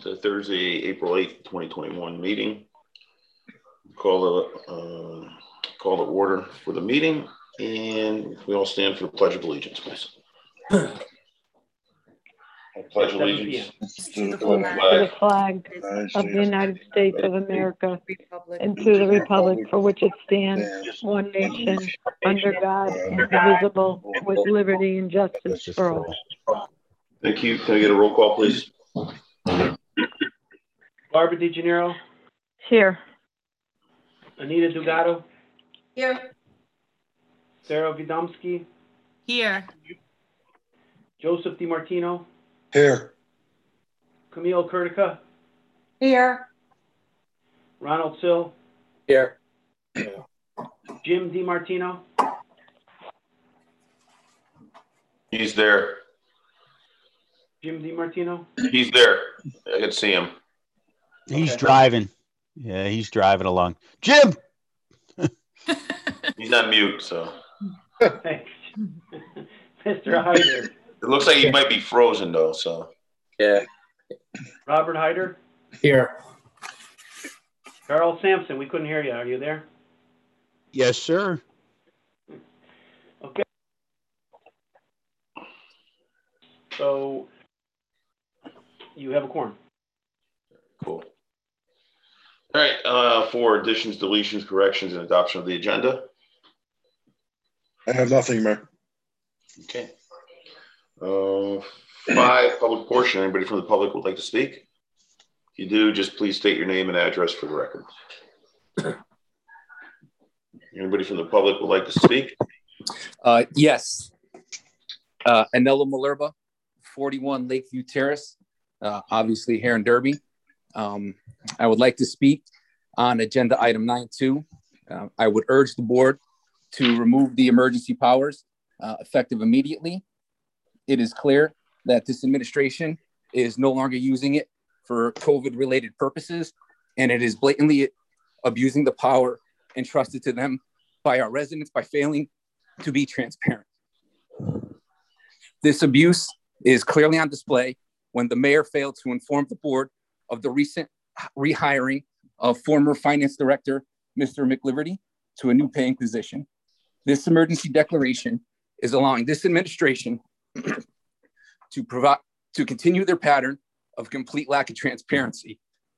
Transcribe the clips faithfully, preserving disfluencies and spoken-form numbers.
the Thursday, April eighth, twenty twenty-one meeting. Call the uh, call to order for the meeting, and we all stand for the Pledge of Allegiance, please. I pledge allegiance to the flag, flag, to the flag of the United States of America and to the republic for which it stands, one nation, under God, indivisible, with liberty and justice for all. Thank you. Can I get a roll call, please? Barbara DeGennaro. Here. Anita Dugato. Here. Sarah Widomski. Here. Joseph DiMartino. Here. Camille Curtica. Here. Ronald Sill. Here. Jim DiMartino. He's there. Jim DiMartino. He's there. I can see him. He's Okay. driving. Yeah, he's driving along. Jim! He's not mute, so. Thanks. Mister Hyder. It looks like he might be frozen, though, so. Yeah. Robert Hyder. Here. Carl Sampson. We couldn't hear you. Are you there? Yes, sir. Okay. So you have a quorum. Cool. All right, uh, for additions, deletions, corrections, and adoption of the agenda. I have nothing, Mayor. Okay. Uh, five, public portion. Anybody from the public would like to speak? If you do, just please state your name and address for the record. Anybody from the public would like to speak? Uh, yes. Uh, Anela Malerba, forty-one Lakeview Terrace, uh, obviously here in Derby. Um, I would like to speak on agenda item nine two. Uh, I would urge the board to remove the emergency powers uh, effective immediately. It is clear that this administration is no longer using it for COVID-related purposes, and it is blatantly abusing the power entrusted to them by our residents by failing to be transparent. This abuse is clearly on display when the mayor failed to inform the board of the recent rehiring of former finance director, Mister McLiberty, to a new paying position. This emergency declaration is allowing this administration to provide to continue their pattern of complete lack of transparency.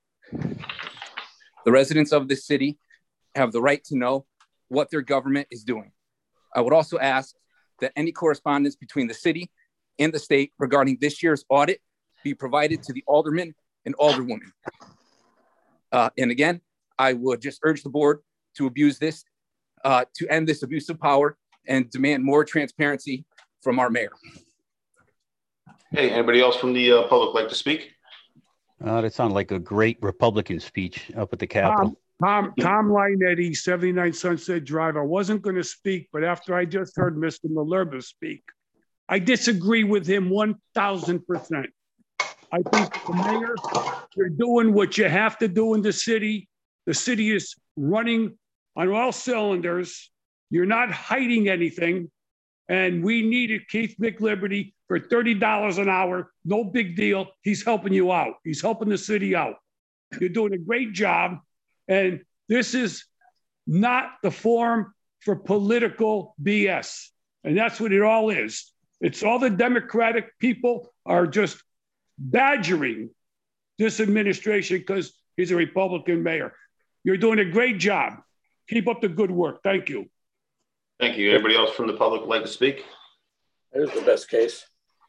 The residents of this city have the right to know what their government is doing. I would also ask that any correspondence between the city and the state regarding this year's audit be provided to the aldermen and alderwomen. Uh, and again, I would just urge the board to abuse this, uh, to end this abuse of power and demand more transparency from our mayor. Hey, anybody else from the uh, public like to speak? Uh, that sounded like a great Republican speech up at the Capitol. Tom, Tom Linetti, seventy-nine Sunset Drive. I wasn't going to speak, but after I just heard Mister Malerba speak, I disagree with him one thousand percent. I think the mayor, you're doing what you have to do in the city. The city is running on all cylinders. You're not hiding anything. And we needed Keith McLiberty for thirty dollars an hour. No big deal. He's helping you out. He's helping the city out. You're doing a great job. And this is not the forum for political B S. And that's what it all is. It's all the Democratic people are just badgering this administration because he's a Republican mayor. You're doing a great job. Keep up the good work. Thank you. Thank you. Anybody else from the public would like to speak? Here's the best case.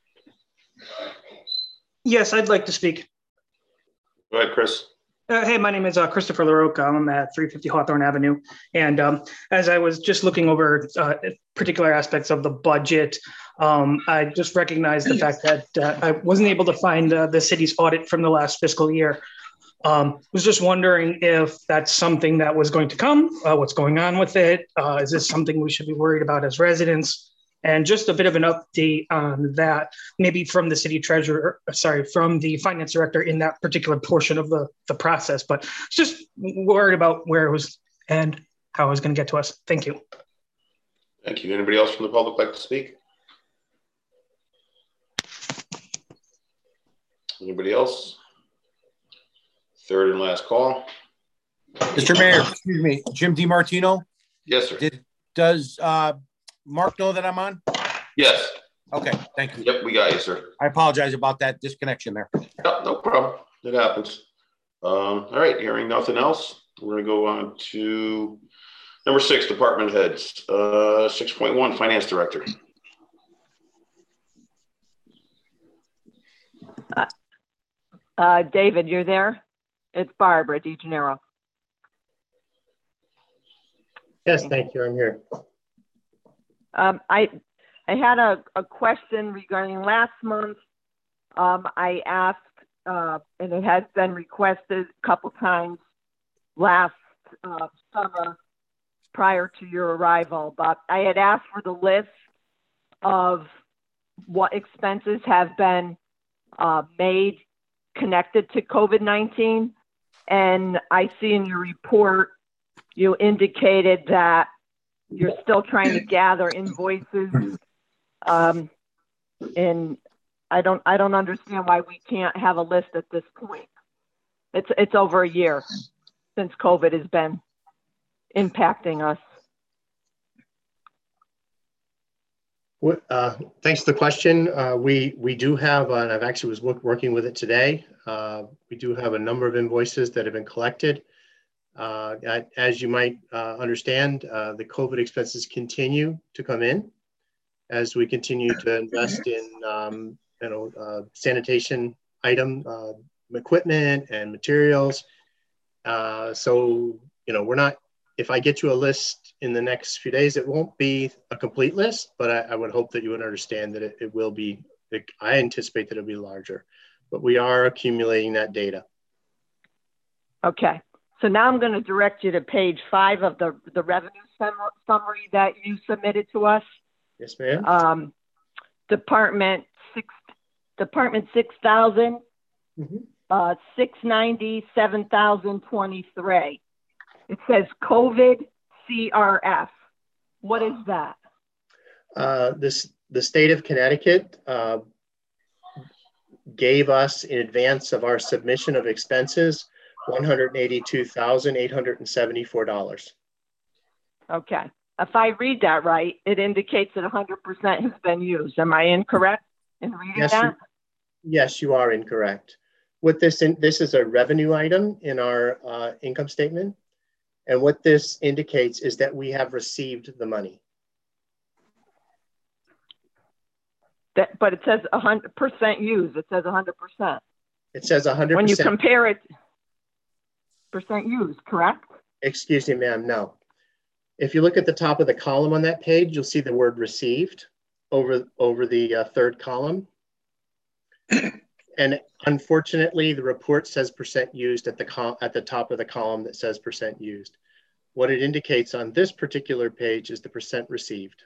Yes, I'd like to speak. Go ahead, Chris. Uh, hey, my name is uh, Christopher LaRocca. I'm at three fifty Hawthorne Avenue. And um, as I was just looking over uh, particular aspects of the budget, um, I just recognized the fact that uh, I wasn't able to find uh, the city's audit from the last fiscal year. Um, was just wondering if that's something that was going to come, uh, what's going on with it? Uh, is this something we should be worried about as residents? And just a bit of an update on that, maybe from the city treasurer, sorry, from the finance director in that particular portion of the, the process, but just worried about where it was and how it was going to get to us. Thank you. Thank you. Anybody else from the public like to speak? Anybody else? Third and last call. Mister Mayor, excuse me, Jim DiMartino. Yes, sir. Did, does uh, Mark know that I'm on? Yes. Okay, thank you. Yep, we got you, sir. I apologize about that disconnection there. No, no problem. It happens. Um, all right, hearing nothing else, we're going to go on to number six, department heads. Uh, six point one, finance director. Uh, uh, David, you're there? It's Barbara DeGennaro. Yes, thank you. I'm here. Um, I I had a, a question regarding last month. Um, I asked, uh, and it has been requested a couple times last uh, summer prior to your arrival, but I had asked for the list of what expenses have been uh, made connected to COVID nineteen. And I see in your report, you indicated that you're still trying to gather invoices. Um, and I don't, I don't understand why we can't have a list at this point. It's, it's over a year since COVID has been impacting us. Uh, thanks for the question. Uh, we we do have, uh, and I've actually was work, working with it today. Uh, we do have a number of invoices that have been collected. Uh, as you might uh, understand, uh, the COVID expenses continue to come in as we continue to invest in um, you know uh, sanitation item uh, equipment and materials. Uh, so you know we're not. If I get you a list in the next few days, it won't be a complete list, but I, I would hope that you would understand that it, it will be, it, I anticipate that it'll be larger, but we are accumulating that data. Okay. So now I'm going to direct you to page five of the, the revenue summary that you submitted to us. Yes, ma'am. Um, department six, department six thousand, mm-hmm. uh, six ninety, seven thousand twenty-three. It says COVID C R F. What is that? Uh, this, the state of Connecticut uh, gave us in advance of our submission of expenses one hundred eighty-two thousand eight hundred seventy-four dollars. Okay. If I read that right, it indicates that one hundred percent has been used. Am I incorrect in reading yes, that? You, yes, you are incorrect. What this, in, this is a revenue item in our uh, income statement. And what this indicates is that we have received the money. That, but it says one hundred percent used. It says one hundred percent. It says one hundred percent. When you compare it, percent used, correct? Excuse me, ma'am, no. If you look at the top of the column on that page, you'll see the word received over, over the uh, third column. And unfortunately, the report says percent used at the, at the top of the column that says percent used. What it indicates on this particular page is the percent received.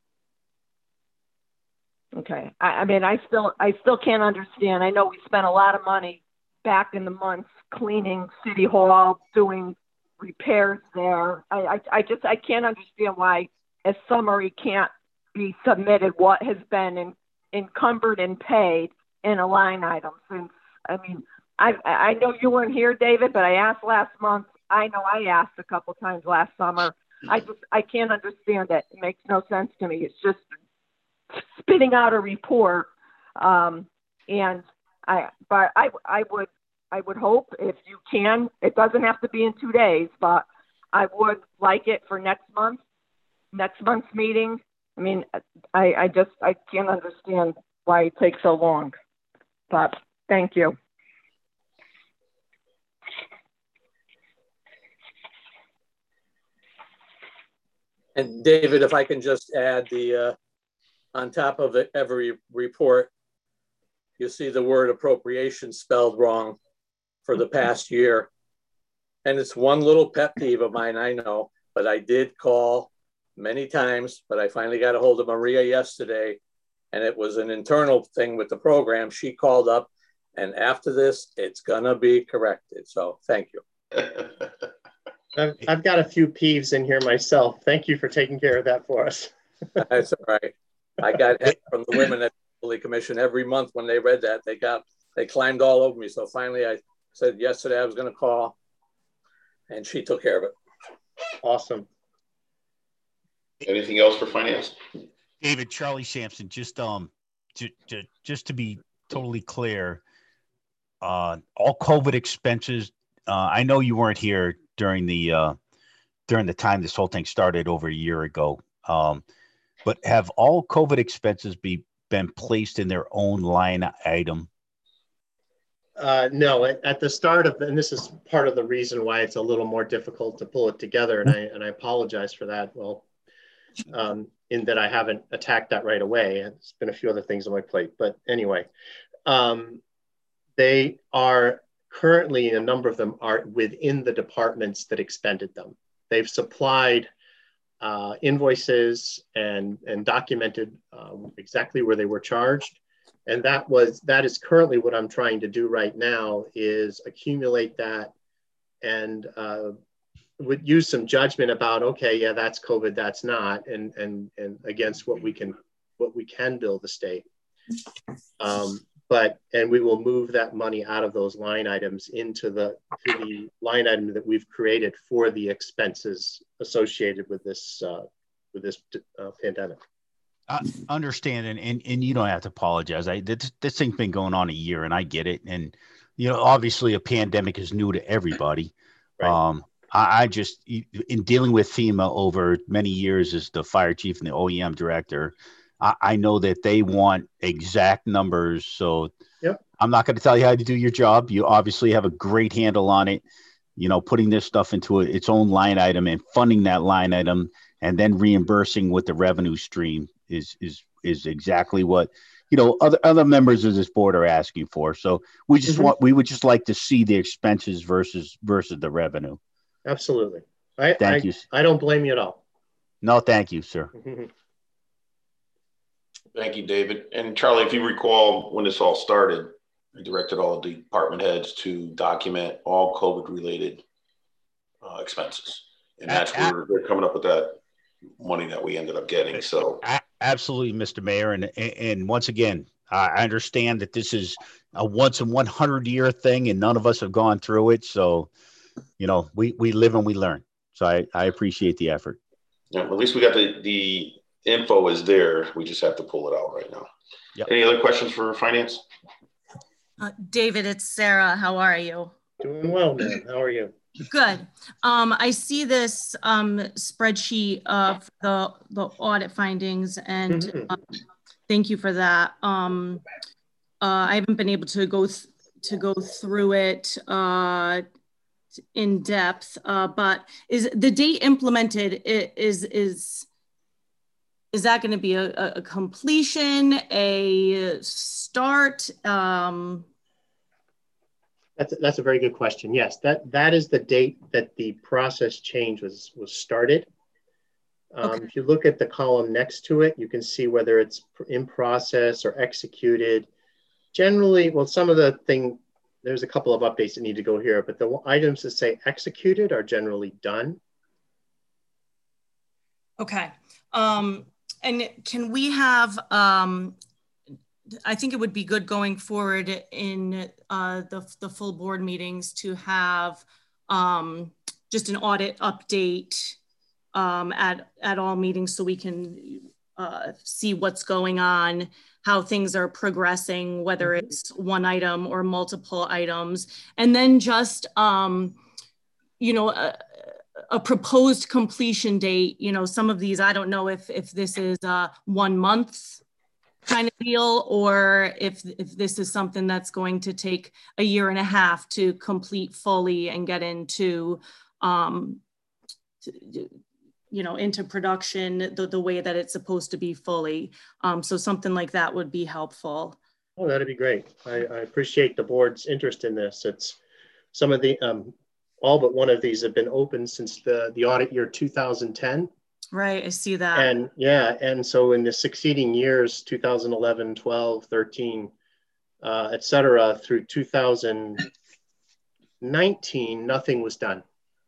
Okay. I, I mean, I still, I still can't understand. I know we spent a lot of money back in the months cleaning City Hall, doing repairs there. I, I, I just, I can't understand why a summary can't be submitted what has been in, encumbered and paid in a line item. Since, I mean, I, I know you weren't here, David, but I asked last month. I know I asked a couple times last summer. I just, I can't understand it. It makes no sense to me. It's just spitting out a report. Um, and I, but I, I would, I would hope if you can, it doesn't have to be in two days, but I would like it for next month, next month's meeting. I mean, I, I just, I can't understand why it takes so long, but thank you. And David, if I can just add the, uh, on top of it, every report, you see the word appropriation spelled wrong for the past year. And it's one little pet peeve of mine, I know, but I did call many times, but I finally got a hold of Maria yesterday, and it was an internal thing with the program. She called up, and after this, it's gonna be corrected. So thank you. I've, I've got a few peeves in here myself. Thank you for taking care of that for us. That's all right. I got hit from the women at the Commission every month when they read that. They got, they climbed all over me. So finally I said yesterday I was going to call, and she took care of it. Awesome. Anything else for finance? David, Charlie Sampson, just um, j- j- just to be totally clear, uh, all COVID expenses. Uh, I know you weren't here during the uh, during the time this whole thing started over a year ago. Um, but have all COVID expenses be been placed in their own line item? Uh, no, at, at the start of, and this is part of the reason why it's a little more difficult to pull it together, and I and I apologize for that. Well, um, in that I haven't attacked that right away. There's been a few other things on my plate, but anyway, um, they are currently, a number of them are within the departments that expended them. They've supplied uh, invoices and and documented um, exactly where they were charged. And that was, that is currently what I'm trying to do right now, is accumulate that and uh, would use some judgment about, okay, yeah, that's COVID, that's not, and and and against what we can what we can bill the state. Um, but and we will move that money out of those line items into the to the line item that we've created for the expenses associated with this uh, with this uh, pandemic. I understand, and, and and you don't have to apologize. I this, this thing's been going on a year, and I get it. And you know, obviously, a pandemic is new to everybody. Right. Um, I, I just in dealing with FEMA over many years as the fire chief and the O E M director, I, I know that they want exact numbers. So yep. I'm not going to tell you how to do your job. You obviously have a great handle on it. You know, putting this stuff into a, its own line item and funding that line item, and then reimbursing with the revenue stream is is is exactly what, you know, other other members of this board are asking for. So we just mm-hmm. want we would just like to see the expenses versus versus the revenue. Absolutely. I thank I, you. I don't blame you at all. No, thank you, sir. Thank you, David. And Charlie, if you recall, when this all started, I directed all of the department heads to document all COVID related uh, expenses. And that's at, where they're coming up with that money that we ended up getting. So absolutely, Mister Mayor. And, and once again, I understand that this is a once in one hundred year thing and none of us have gone through it. So, you know, we, we live and we learn. So I, I appreciate the effort. Yeah, at least we got the, the info is there. We just have to pull it out right now. Yep. Any other questions for finance? Uh, David, it's Sarah. How are you? Doing well, man. How are you? Good. Um, I see this um, spreadsheet of the, the audit findings, and mm-hmm. uh, thank you for that. Um, uh, I haven't been able to go th to go through it uh, in depth, uh, but is the date implemented? Is is is that going to be a, a completion, a start? Um, That's a, that's a very good question. Yes, that that is the date that the process change was was started. Um, okay. If you look at the column next to it, you can see whether it's in process or executed. Generally, well, some of the thing, there's a couple of updates that need to go here, but the items that say executed are generally done. Okay. Um, and can we have, um, I think it would be good going forward in uh, the, the full board meetings to have um, just an audit update um, at, at all meetings so we can uh, see what's going on, how things are progressing, whether it's one item or multiple items, and then just, um, you know, a, a proposed completion date. You know, some of these, I don't know if, if this is uh, one month kind of deal, or if, if this is something that's going to take a year and a half to complete fully and get into, um, to, you know, into production the, the way that it's supposed to be fully. Um, so something like that would be helpful. Oh, that'd be great. I, I appreciate the board's interest in this. It's some of the, um, all but one of these have been open since the, the audit year two thousand ten. Right, I see that. And yeah, and so in the succeeding years, two thousand eleven, twelve, thirteen, uh, et cetera, through two thousand nineteen, nothing was done.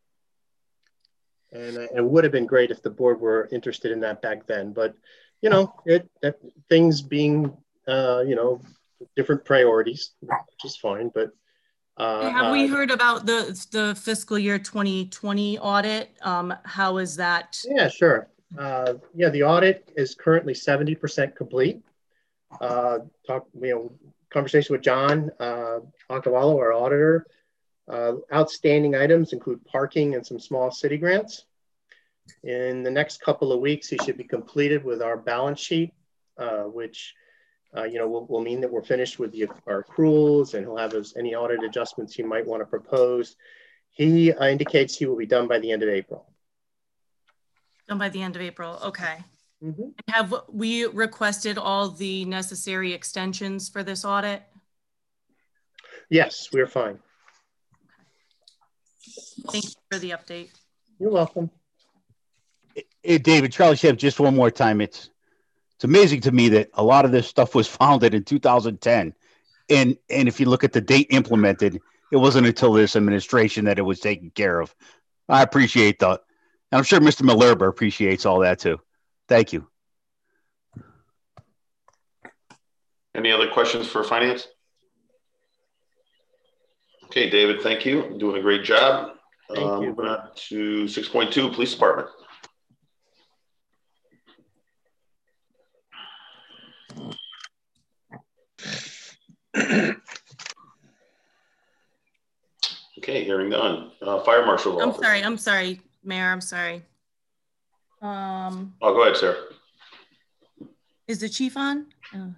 And it would have been great if the board were interested in that back then. But, you know, it, it things being, uh, you know, different priorities, which is fine. But Uh, Have we uh, heard about the, the fiscal year twenty twenty audit? Um, how is that? Yeah, sure. Uh, yeah, the audit is currently seventy percent complete. Uh, talk, you know, conversation with John uh, Accavallo, our auditor. Uh, outstanding items include parking and some small city grants. In the next couple of weeks, he should be completed with our balance sheet, uh, which uh, you know will, will mean that we're finished with the, our accruals, and he'll have his, any audit adjustments he might want to propose. He uh, indicates he will be done by the end of April. Done by the end of April. Okay. Mm-hmm. Have we requested all the necessary extensions for this audit? Yes, we're fine. Thank you for the update. You're welcome. Hey, David, Charlie Shamp, just one more time. It's it's amazing to me that a lot of this stuff was founded in two thousand ten. And and if you look at the date implemented, it wasn't until this administration that it was taken care of. I appreciate that. And I'm sure Mister Malerba appreciates all that too. Thank you. Any other questions for finance? Okay, David, thank you. You're doing a great job. Thank uh, you. Moving on to six point two, Police Department. Okay, hearing none. Uh, Fire Marshal. I'm Office. sorry. I'm sorry, Mayor. I'm sorry. Um, oh, go ahead, sir. Is the chief on? Oh.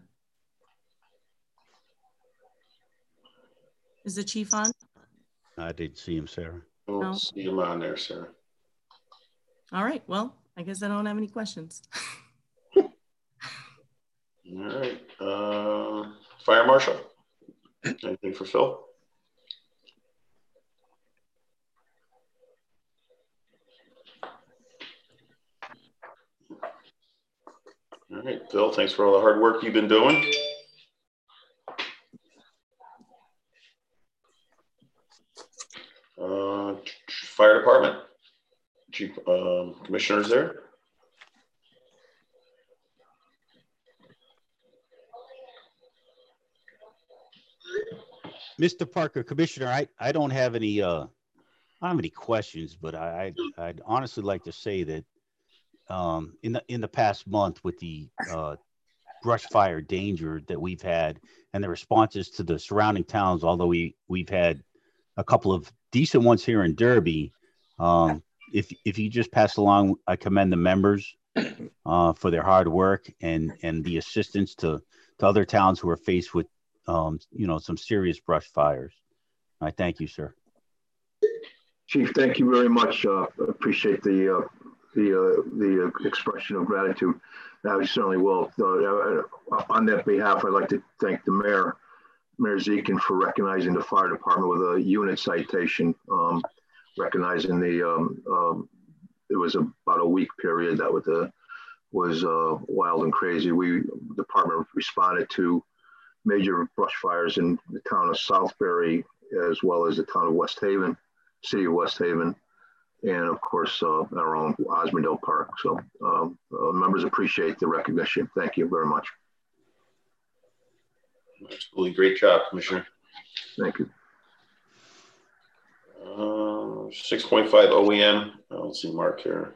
Is the chief on? I didn't see him, Sarah. I don't No. see him on there, sir. All right. Well, I guess I don't have any questions. All right. Uh, Fire Marshal. Anything for Phil? All right, Phil, thanks for all the hard work you've been doing. Uh, Fire Department, Chief um, Commissioner's there. Mister Parker, Commissioner, I, I don't have any uh, I don't have any questions, but I I'd, I'd honestly like to say that um, in the in the past month with the uh, brush fire danger that we've had and the responses to the surrounding towns, although we we've had a couple of decent ones here in Derby. Um, if if you just pass along, I commend the members uh, for their hard work and and the assistance to to other towns who are faced with um, you know some serious brush fires. I thank you, sir. Chief, thank you very much. Uh, appreciate the uh, the uh, the expression of gratitude. I certainly will. Uh, on that behalf, I'd like to thank the mayor, Mayor Zekin, for recognizing the fire department with a unit citation, um, recognizing the, um, um, it was about a week period that was, uh, was uh, wild and crazy. We, the department responded to major brush fires in the town of Southbury, as well as the town of West Haven, city of West Haven, and of course, uh, our own Osmondale Park. So um, uh, members appreciate the recognition. Thank you very much. Absolutely, great job, Commissioner. Thank you. Uh, six point five O E M. I don't see Mark here.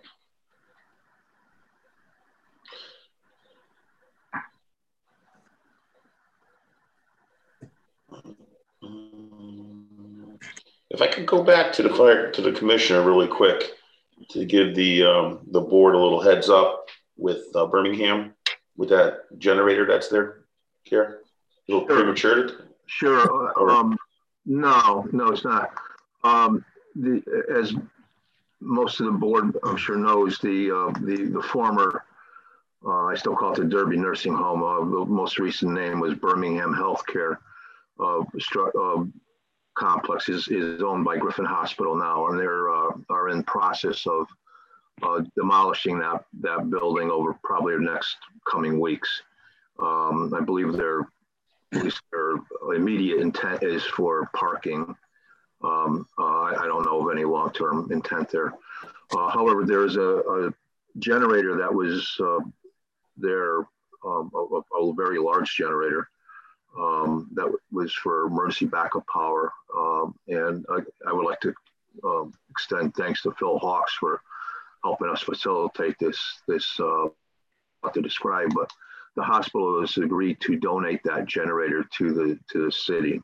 If I could go back to the fire to the commissioner really quick to give the um, the board a little heads up with uh, Birmingham with that generator that's there, Kiara. A little Sure. premature. Sure. Um, no, no, it's not. Um, the, as most of the board, I'm sure, knows, the uh, the the former, uh, I still call it the Derby Nursing Home. Uh, the most recent name was Birmingham Healthcare. Uh, uh, complex is, is owned by Griffin Hospital now, and they're uh, are in process of uh, demolishing that that building over probably the next coming weeks. Um, I believe their at least their immediate intent is for parking. Um, uh, I, I don't know of any long-term intent there. Uh, however, there is a, a generator that was uh, there, um, a, a very large generator um, that was for emergency backup power. Um, and I, I would like to um, extend thanks to Phil Hawks for helping us facilitate this, this uh, not to describe, but the hospital has agreed to donate that generator to the to the city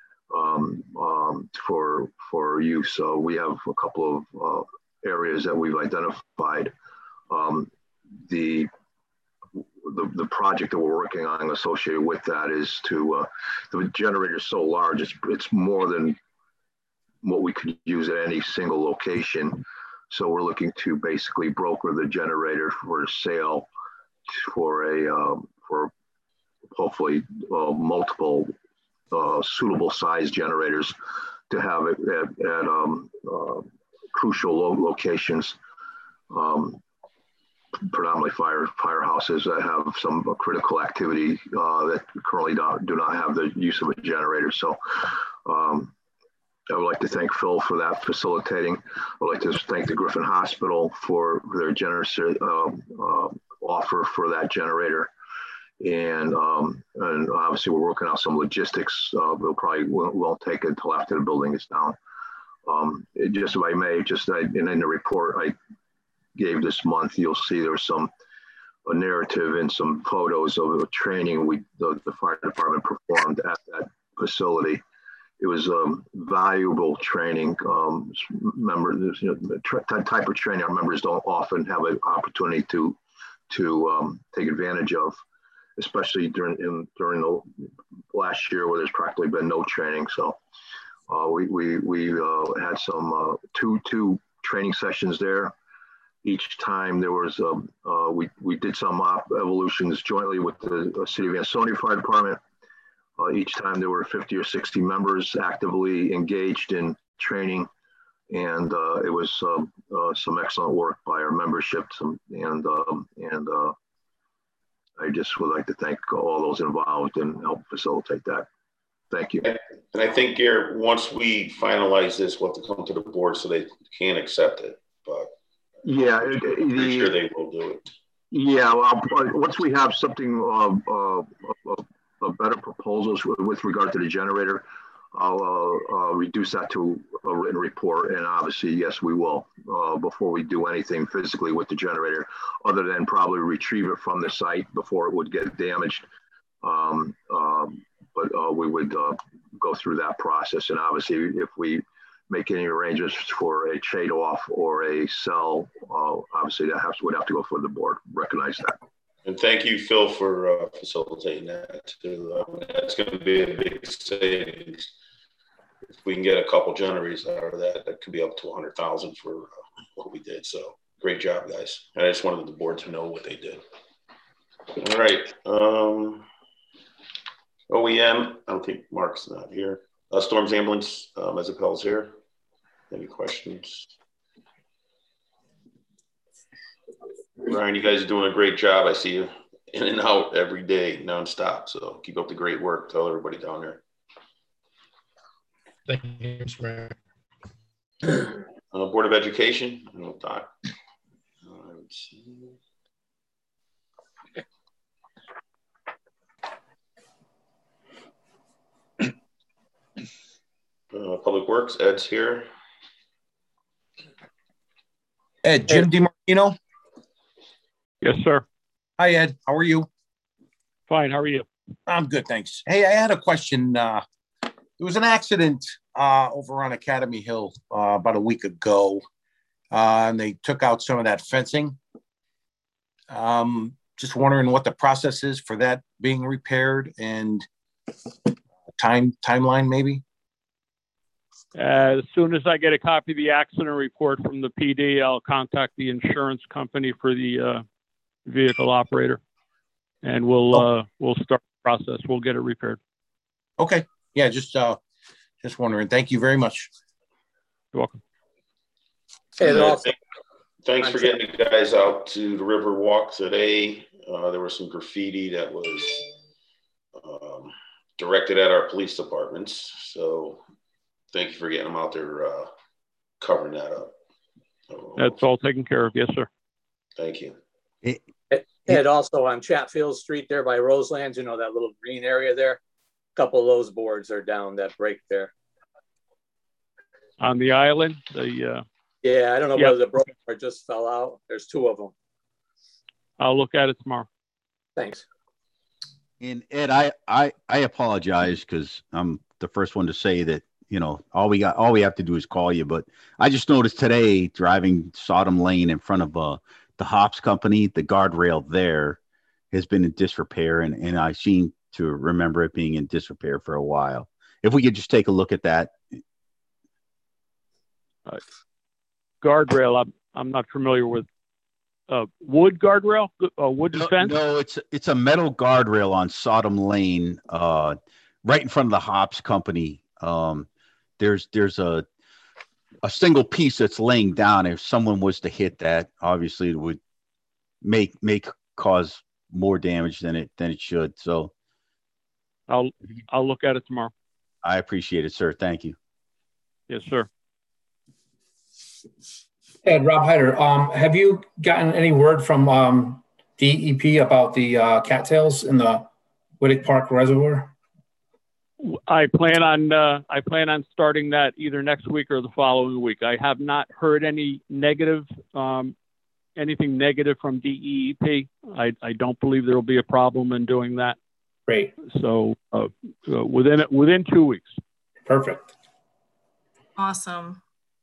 um, um, for for use. So we have a couple of uh, areas that we've identified. Um, the, the the project that we're working on associated with that is to uh, the generator is so large, it's it's more than what we could use at any single location. So we're looking to basically broker the generator for sale for a um, for hopefully uh, multiple uh, suitable size generators to have it at, at um, uh, crucial lo locations, um, predominantly fire firehouses that have some critical activity uh, that currently don't, do not have the use of a generator. So um, I would like to thank Phil for that facilitating. I'd like to thank the Griffin Hospital for their generous uh, uh, offer for that generator. And um, and obviously we're working out some logistics. Uh, we'll probably won't, won't take it until after the building is down. Um, it just, if I may, just I, and in the report I gave this month, you'll see there's some a narrative and some photos of a training we the, the fire department performed at that facility. It was um, valuable training. Um, members, you know, that type of training our members don't often have an opportunity to to um, take advantage of, especially during in, during the last year where there's practically been no training. So uh, we we we uh, had some uh, two two training sessions there. Each time there was um, uh, we we did some op evolutions jointly with the uh, City of Ansonia Fire Department. Uh, each time there were fifty or sixty members actively engaged in training. And uh, it was um, uh, some excellent work by our membership, some, and um, and uh, I just would like to thank all those involved and help facilitate that. Thank you. And I think, Garrett, once we finalize this, we'll have to come to the board so they can accept it. But yeah, I'm pretty the, sure they will do it. Yeah, well, once we have something, uh, uh, uh, uh, better proposals with, with regard to the generator, I'll uh, uh, reduce that to a written report, and obviously, yes, we will uh, before we do anything physically with the generator, other than probably retrieve it from the site before it would get damaged. Um, um, but uh, we would uh, go through that process, and obviously, if we make any arrangements for a trade off or a sell, uh, obviously that has would have to go for the board. Recognize that. And thank you, Phil, for uh, facilitating that too. Uh, that's going to be a big savings. If we can get a couple generators out of that, that could be up to a hundred thousand for uh, what we did. So great job, guys. And I just wanted the board to know what they did. All right. Um, O E M, I don't think Mark's not here. Uh, Storms Ambulance, um, Isabel's here. Any questions? Ryan, you guys are doing a great job. I see you in and out every day, nonstop. So keep up the great work. Tell everybody down there. Thank you, Mister Mayor. Uh, Board of Education, I don't Doc. Uh, let's see. Uh, Public Works, Ed's here. Ed, Jim DiMartino. Yes, sir. Hi, Ed. How are you? Fine. How are you? I'm good, thanks. Hey, I had a question. Uh, there was an accident uh, over on Academy Hill uh, about a week ago, uh, and they took out some of that fencing. Um, just wondering what the process is for that being repaired and time timeline, maybe. Uh, as soon as I get a copy of the accident report from the P D, I'll contact the insurance company for the uh, vehicle operator, and we'll oh. uh, we'll start the process. We'll get it repaired. Okay. Yeah, just uh, just wondering. Thank you very much. You're welcome. And also, thanks for getting the guys out to the River Walk today. Uh, there was some graffiti that was um, directed at our police departments. So thank you for getting them out there uh, covering that up. So, that's all taken care of. Yes, sir. Thank you. And also on Chatfield Street there by Roselands, you know, that little green area there. couple of those boards are down that break there. On the island, the uh, yeah, I don't know yep. whether the broke or just fell out. There's two of them. I'll look at it tomorrow. Thanks. And Ed, I I, I apologize because I'm the first one to say that, you know, all we got, all we have to do is call you. But I just noticed today driving Sodom Lane in front of uh, the Hops Company, the guardrail there has been in disrepair, and and I seem to remember it being in disrepair for a while. If we could just take a look at that. Uh, guardrail, I'm I'm not familiar with. Uh, wood guardrail, uh, wood no, fence. No, it's it's a metal guardrail on Sodom Lane, uh, right in front of the Hops Company. Um, there's there's a a single piece that's laying down. If someone was to hit that, obviously it would make make cause more damage than it than it should. So, I'll I'll look at it tomorrow. I appreciate it, sir. Thank you. Yes, sir. Ed, Rob Hyder, um, have you gotten any word from um, D E P about the uh, cattails in the Whittick Park Reservoir? I plan on uh, I plan on starting that either next week or the following week. I have not heard any negative, um, anything negative from D E E P. I, I don't believe there will be a problem in doing that. Great. So uh, uh, within within two weeks. Perfect. Awesome.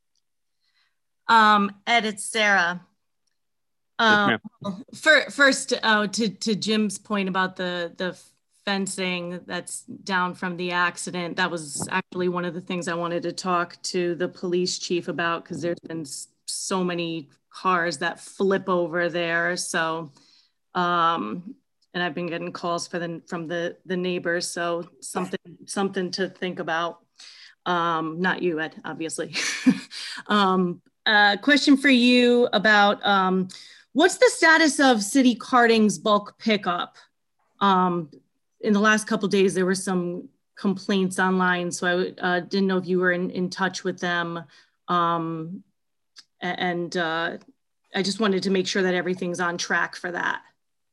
Um, Ed, it's Sarah. Um, yes, for, first, uh, to, to Jim's point about the, the fencing that's down from the accident, that was actually one of the things I wanted to talk to the police chief about, because there's been so many cars that flip over there. So, um, and I've been getting calls for the, from the, the neighbors. So something, something to think about. Um, not you, Ed, obviously. um, Uh, question for you about um, what's the status of City Karting's bulk pickup? Um, in the last couple of days, there were some complaints online, so I uh, didn't know if you were in, in touch with them. Um, and uh, I just wanted to make sure that everything's on track for that.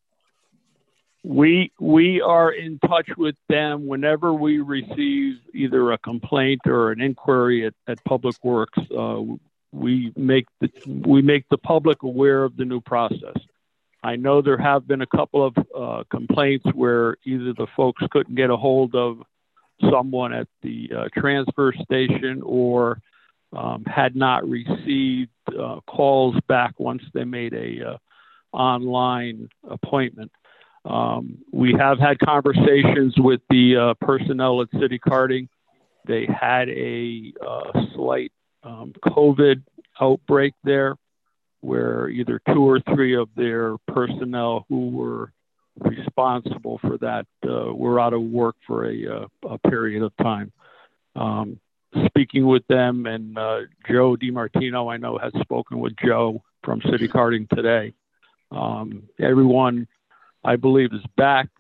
We we are in touch with them whenever we receive either a complaint or an inquiry at, at Public Works. Uh, we make the we make the public aware of the new process. I know there have been a couple of uh, complaints where either the folks couldn't get a hold of someone at the uh, transfer station or um, had not received uh, calls back once they made a uh, online appointment. Um, we have had conversations with the uh, personnel at City Karting. They had a uh, slight um, COVID outbreak there where either two or three of their personnel who were responsible for that uh, were out of work for a, uh, a period of time. Um, speaking with them, and uh, Joe DiMartino, I know, has spoken with Joe from City Karting today. Um, everyone, I believe, is back,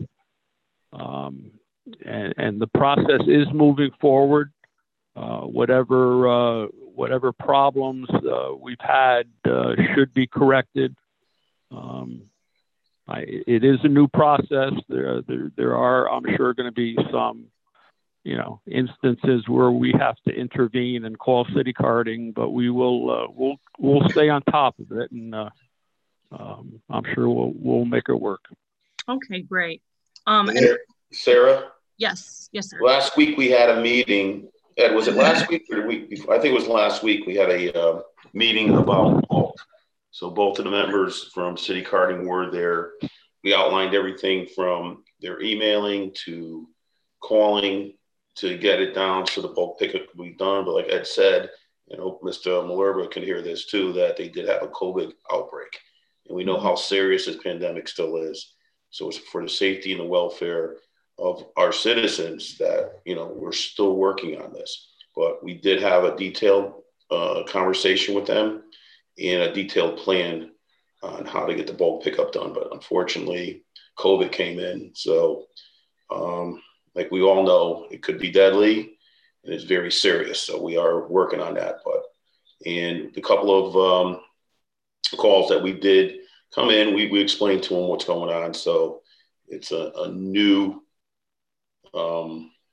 um, and, and the process is moving forward. Uh, whatever uh, whatever problems uh, we've had uh, should be corrected. Um, I, it is a new process. There, there, there are, I'm sure, going to be some, you know, instances where we have to intervene and call City Karting, but we will, uh, we'll, we'll stay on top of it, and uh, um, I'm sure we'll, we'll make it work. Okay, great. Um, and, Sarah? Yes, yes, sir. Last week we had a meeting. Ed, was it last week or the week before? I think it was last week. We had a uh, meeting about bulk. So both of the members from City Karting were there. We outlined everything from their emailing to calling to get it down so the bulk pickup could be done. But like Ed said, I hope Mister Malerba can hear this too, that they did have a COVID outbreak. And we know how serious this pandemic still is. So it's for the safety and the welfare of our citizens that, you know, we're still working on this. But we did have a detailed uh, conversation with them and a detailed plan on how to get the bulk pickup done. But unfortunately, COVID came in. So um, like we all know, it could be deadly and it's very serious. So we are working on that. But and the couple of um, calls that we did come in, we, we explained to them what's going on. So it's a, a new um,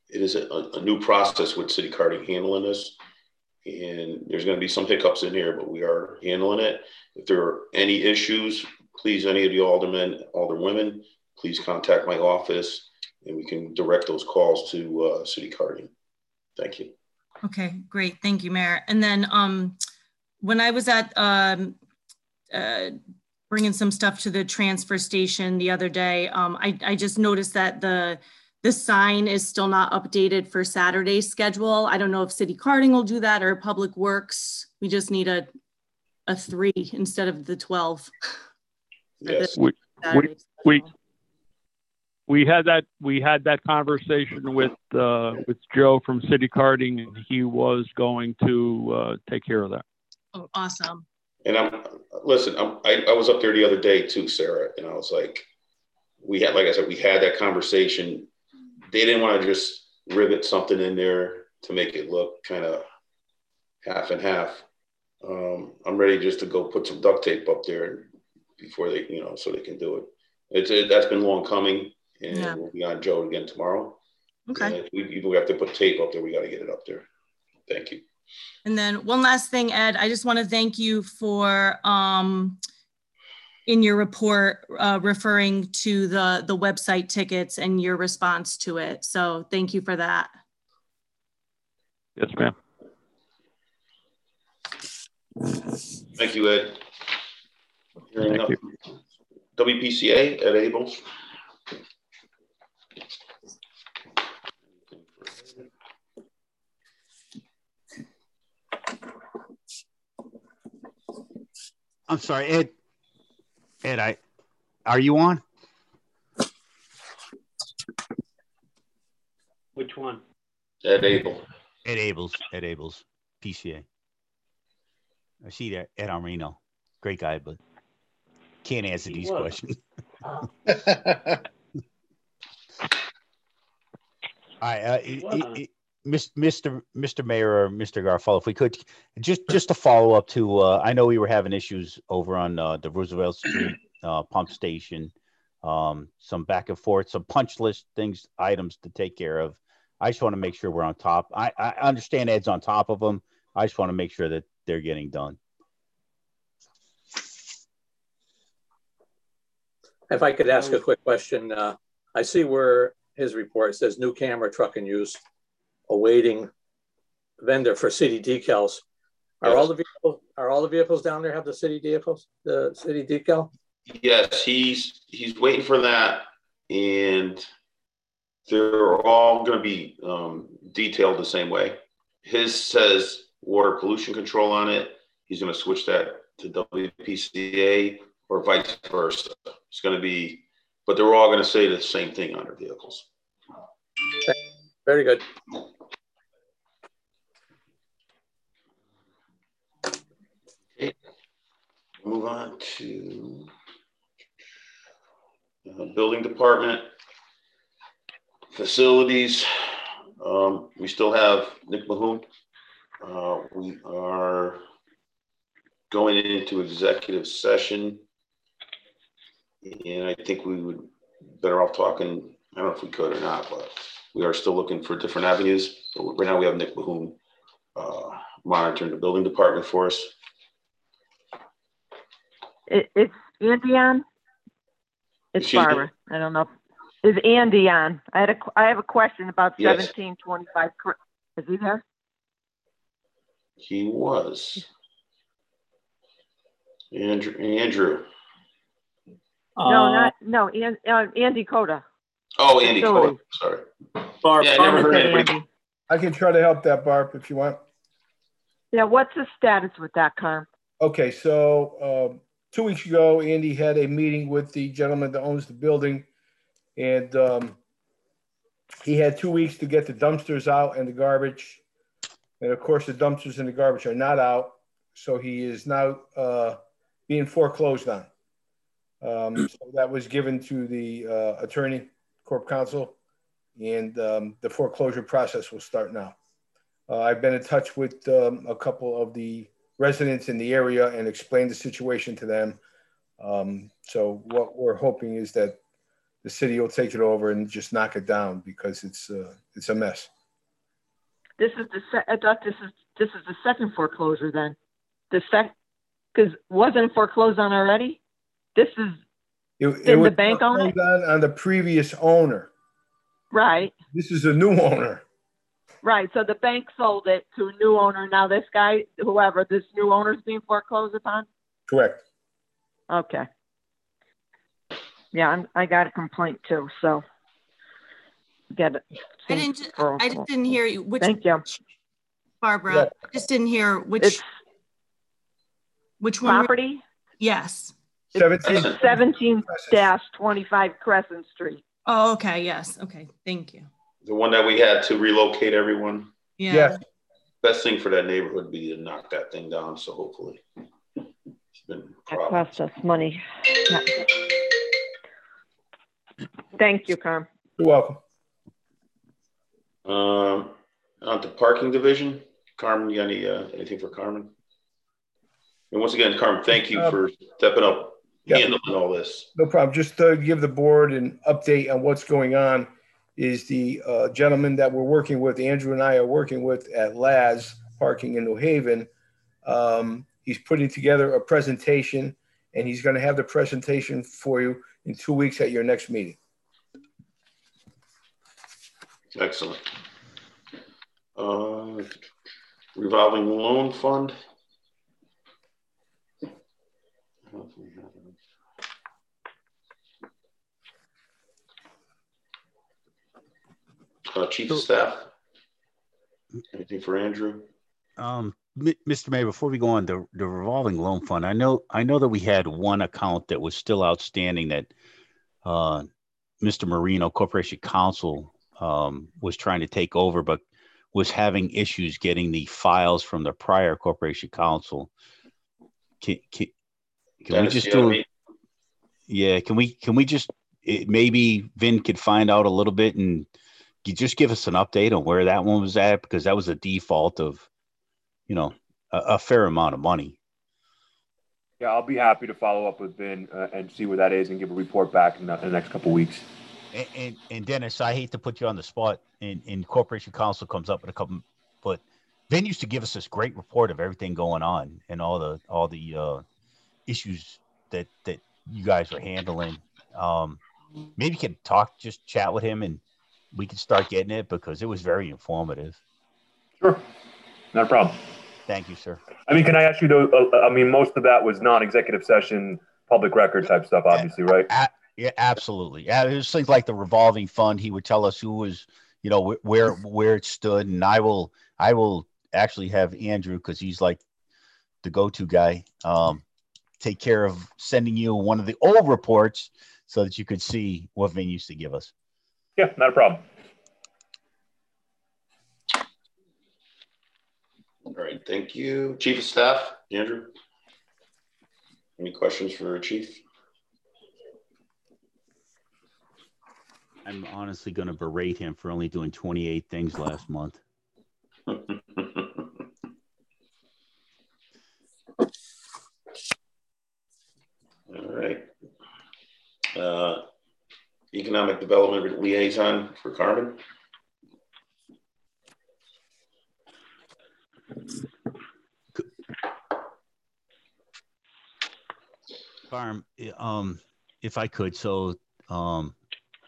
it is a, a new process with city carding handling this. And there's going to be some hiccups in here, but we are handling it. If there are any issues, please, any of the aldermen, alderwomen, please contact my office and we can direct those calls to uh, city carding. Thank you. Okay, great. Thank you, Mayor. And then um, when I was at um, uh, bringing some stuff to the transfer station the other day, um, I, I just noticed that the The sign is still not updated for Saturday's schedule. I don't know if city carding will do that or Public Works. We just need a a three instead of the twelve. Yes. We, we, we, we had that we had that conversation with uh, with Joe from City Carding, and he was going to uh, take care of that. Oh, awesome. And I'm listen. I'm, I I was up there the other day too, Sarah, and I was like, we had, like I said, we had that conversation. They didn't want to just rivet something in there to make it look kind of half and half. Um, I'm ready just to go put some duct tape up there before they, you know, so they can do it. It's it, that's been long coming, and yeah. We'll be on Joe again tomorrow. Okay. And if we, if we have to put tape up there, we got to get it up there. Thank you. And then one last thing, Ed, I just want to thank you for um, in your report uh, referring to the, the website tickets and your response to it. So thank you for that. Yes, ma'am. Thank you, Ed. Thank uh, you. W P C A, Ed Abels. I'm sorry, Ed. Ed, I, are you on? Which one? Ed Abel. Ed Abels. Ed Abels. P C A. I see that. Ed Armino. Great guy, but can't answer He these was. questions. All right. Uh, it, it, it, Mister Mister Mayor or Mister Garofalo, if we could just just to follow up to, uh, I know we were having issues over on uh, the Roosevelt Street uh, pump station, um, some back and forth, some punch list things, items to take care of. I just want to make sure we're on top. I, I understand Ed's on top of them. I just want to make sure that they're getting done. If I could ask a quick question, uh, I see where his report says new camera truck in use, awaiting vendor for city decals. Are Yes. all the vehicles are all the vehicles down there have the city vehicles, the city decal? Yes, he's he's waiting for that, and they're all going to be um, detailed the same way. His says water pollution control on it. He's going to switch that to W P C A or vice versa. It's going to be, but they're all going to say the same thing on their vehicles. Very good. Okay. Move on to uh, building department, facilities. Um, we still have Nick Mahoon. Uh, we are going into executive session, and I think we would better off talking. I don't know if we could or not, but we are still looking for different avenues. But right now we have Nick Mahoon uh, monitoring the building department for us. It, it's Andy on? It's Excuse me? Barbara. I don't know. Is Andy on? I had a, I have a question about Yes. seventeen twenty-five. Is he there? He was. Andrew. Andrew. no, not, no, An, uh, Andy Coda. Oh, Andy Facilities. Coda. Sorry. Barb, Yeah, I never heard anybody. Andy. I can try to help that, Barb, if you want. Yeah, what's the status with that, Carm? Okay, so um, two weeks ago, Andy had a meeting with the gentleman that owns the building, and um, he had two weeks to get the dumpsters out and the garbage. And of course, the dumpsters and the garbage are not out, so he is now uh, being foreclosed on. Um, so that was given to the uh, attorney, corp counsel, and um, the foreclosure process will start now. Uh, I've been in touch with um, a couple of the residents in the area and explained the situation to them. Um, so what we're hoping is that the city will take it over and just knock it down because it's uh, it's a mess. This is the se- I thought this is this is the second foreclosure then. The sec because wasn't foreclosed on already? This is It, did it was the bank own it? foreclosed on, on the previous owner. Right. This is a new owner. Right. So the bank sold it to a new owner. Now this guy, whoever, this new owner is being foreclosed upon? Correct. Okay. Yeah, I'm, I got a complaint too, so get it. I didn't, I just didn't hear you. Which, Thank you. Barbara, Yeah. I just didn't hear which, It's which one? property? Yes. seventeen dash twenty-five Crescent Street. Oh, okay. Yes. Okay. Thank you. The one that we had to relocate everyone. Yeah. Yeah. Best thing for that neighborhood would be to knock that thing down. So hopefully it's been a That problem. cost us money. Yeah. Thank you, Carm. You're welcome. Um, on to parking division. Carmen, you got any, uh, anything for Carmen? And once again, Carmen, thank you Um, for stepping up, yeah. handling all this. No problem. Just to give the board an update on what's going on is the uh, gentleman that we're working with, Andrew and I are working with at Laz Parking in New Haven. Um, he's putting together a presentation, and he's going to have the presentation for you in two weeks at your next meeting. Excellent. Uh, revolving loan fund. Uh, Chief of Staff. Anything for Andrew? Um, M- Mister Mayor, before we go on, the, the revolving loan fund, I know I know that we had one account that was still outstanding that uh, Mister Marino, Corporation Counsel, um, was trying to take over, but was having issues getting the files from the prior Corporation Counsel. Can, can, can we just do it? Yeah, can we can we just it, maybe Vin could find out a little bit and you just give us an update on where that one was at, because that was a default of, you know, a, a fair amount of money. Yeah, I'll be happy to follow up with Vin uh, and see where that is and give a report back in the, in the next couple of weeks. And, and, and Dennis, I hate to put you on the spot, and, and Corporation Counsel comes up with a couple, but Vin used to give us this great report of everything going on and all the all the uh, issues that that you guys are handling. Um, maybe you can talk, just chat with him, and we can start getting it, because it was very informative. Sure, not a problem. Thank you, sir. I mean, can I ask you though? Uh, I mean, most of that was non-executive session, public record type stuff, obviously, right? A- yeah, absolutely. Yeah, it was things like the revolving fund. He would tell us who was, you know, wh- where where it stood, and I will I will actually have Andrew, because he's like the go-to guy, um, take care of sending you one of the old reports so that you could see what Vin used to give us. Yeah, not a problem. All right, thank you. Chief of Staff, Andrew. Any questions for Chief? I'm honestly going to berate him for only doing twenty-eight things last month. All right. Uh, Economic Development Liaison for Carmen. Carm, um, if I could, so um,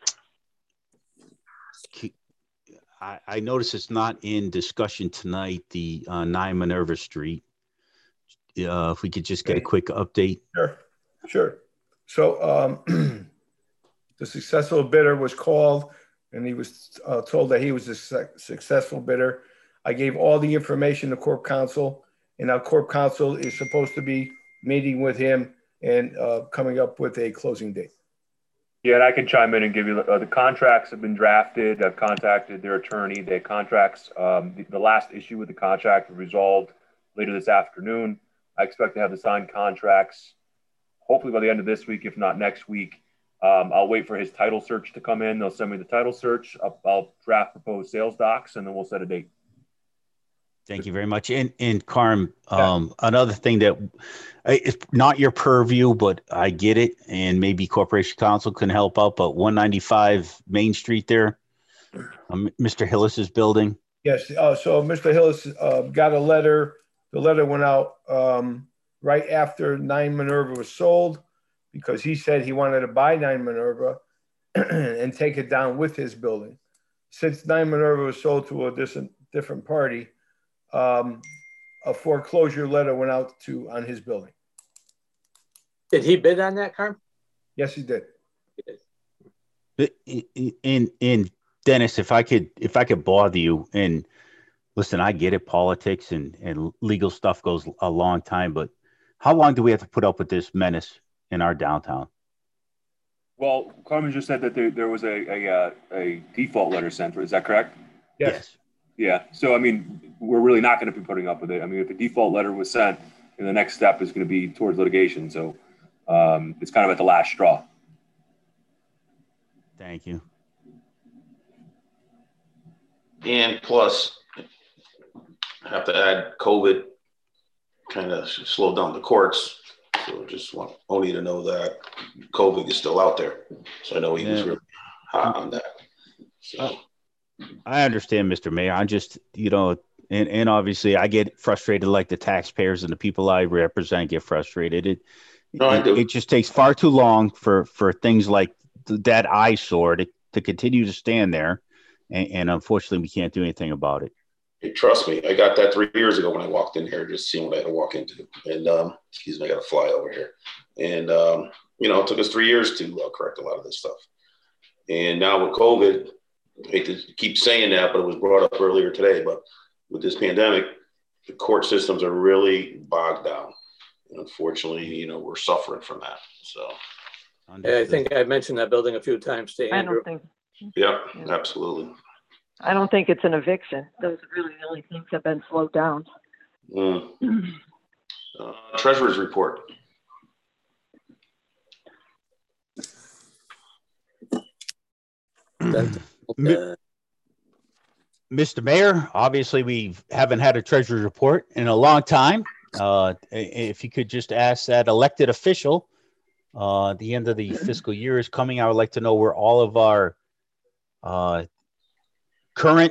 I, I notice it's not in discussion tonight, the uh, nine Minerva Street. Uh, if we could just get a quick update. Sure, sure. So um, the successful bidder was called, and he was uh, told that he was a su- successful bidder. I gave all the information to Corp Counsel, and now Corp Counsel is supposed to be meeting with him and uh, coming up with a closing date. Yeah, and I can chime in and give you uh, the contracts have been drafted. I've contacted their attorney. Their contracts, um, the, the last issue with the contract was resolved later this afternoon. I expect to have the signed contracts hopefully by the end of this week, if not next week. Um, I'll wait for his title search to come in. They'll send me the title search. I'll, I'll draft proposed sales docs, and then we'll set a date. Thank you very much. And, and Carm, um, yeah. another thing that it's not your purview, but I get it. And maybe Corporation Counsel can help out, but one ninety-five Main Street there, um, Mister Hillis's building. Yes. Uh, so Mister Hillis uh, got a letter. The letter went out um, right after nine Minerva was sold, because he said he wanted to buy nine Minerva and take it down with his building. Since nine Minerva was sold to a different, different party, um, a foreclosure letter went out to on his building. Did he bid on that, Carm? Yes, he did. He did. In, in Dennis, if I could, if I could bother you, and listen, I get it. Politics and, and legal stuff goes a long time, but how long do we have to put up with this menace in our downtown? Well, Carmen just said that there, there was a, a, uh, a default letter sent. Is that correct? Yes. Yeah. So, I mean, we're really not going to be putting up with it. I mean, if the default letter was sent, and the next step is going to be towards litigation. So um, it's kind of at the last straw. Thank you. And plus, I have to add, COVID kind of slowed down the courts. So just want only to know that COVID is still out there. So I know he yeah. was really hot on that. So. Uh, I understand, Mister Mayor. I'm just, you know, and, and obviously I get frustrated like the taxpayers and the people I represent get frustrated. It, no, it, I do. it just takes far too long for, for things like th- that eyesore to, to continue to stand there. And, and unfortunately, we can't do anything about it. Hey, trust me, I got that three years ago when I walked in here, just seeing what I had to walk into. And, um, excuse me, I got to fly over here. And, um, you know, it took us three years to uh, correct a lot of this stuff. And now with COVID, I hate to keep saying that, but it was brought up earlier today, but with this pandemic, the court systems are really bogged down. And unfortunately, you know, we're suffering from that. So yeah, I think I mentioned that building a few times to Andrew. I don't think. Yeah, yeah, absolutely. I don't think it's an eviction. Those are really the only things that have been slowed down. Mm. uh, Treasurer's report. Uh, Mister Mayor, obviously we haven't had a treasurer's report in a long time. Uh, if you could just ask that elected official, uh, the end of the fiscal year is coming. I would like to know where all of our uh, current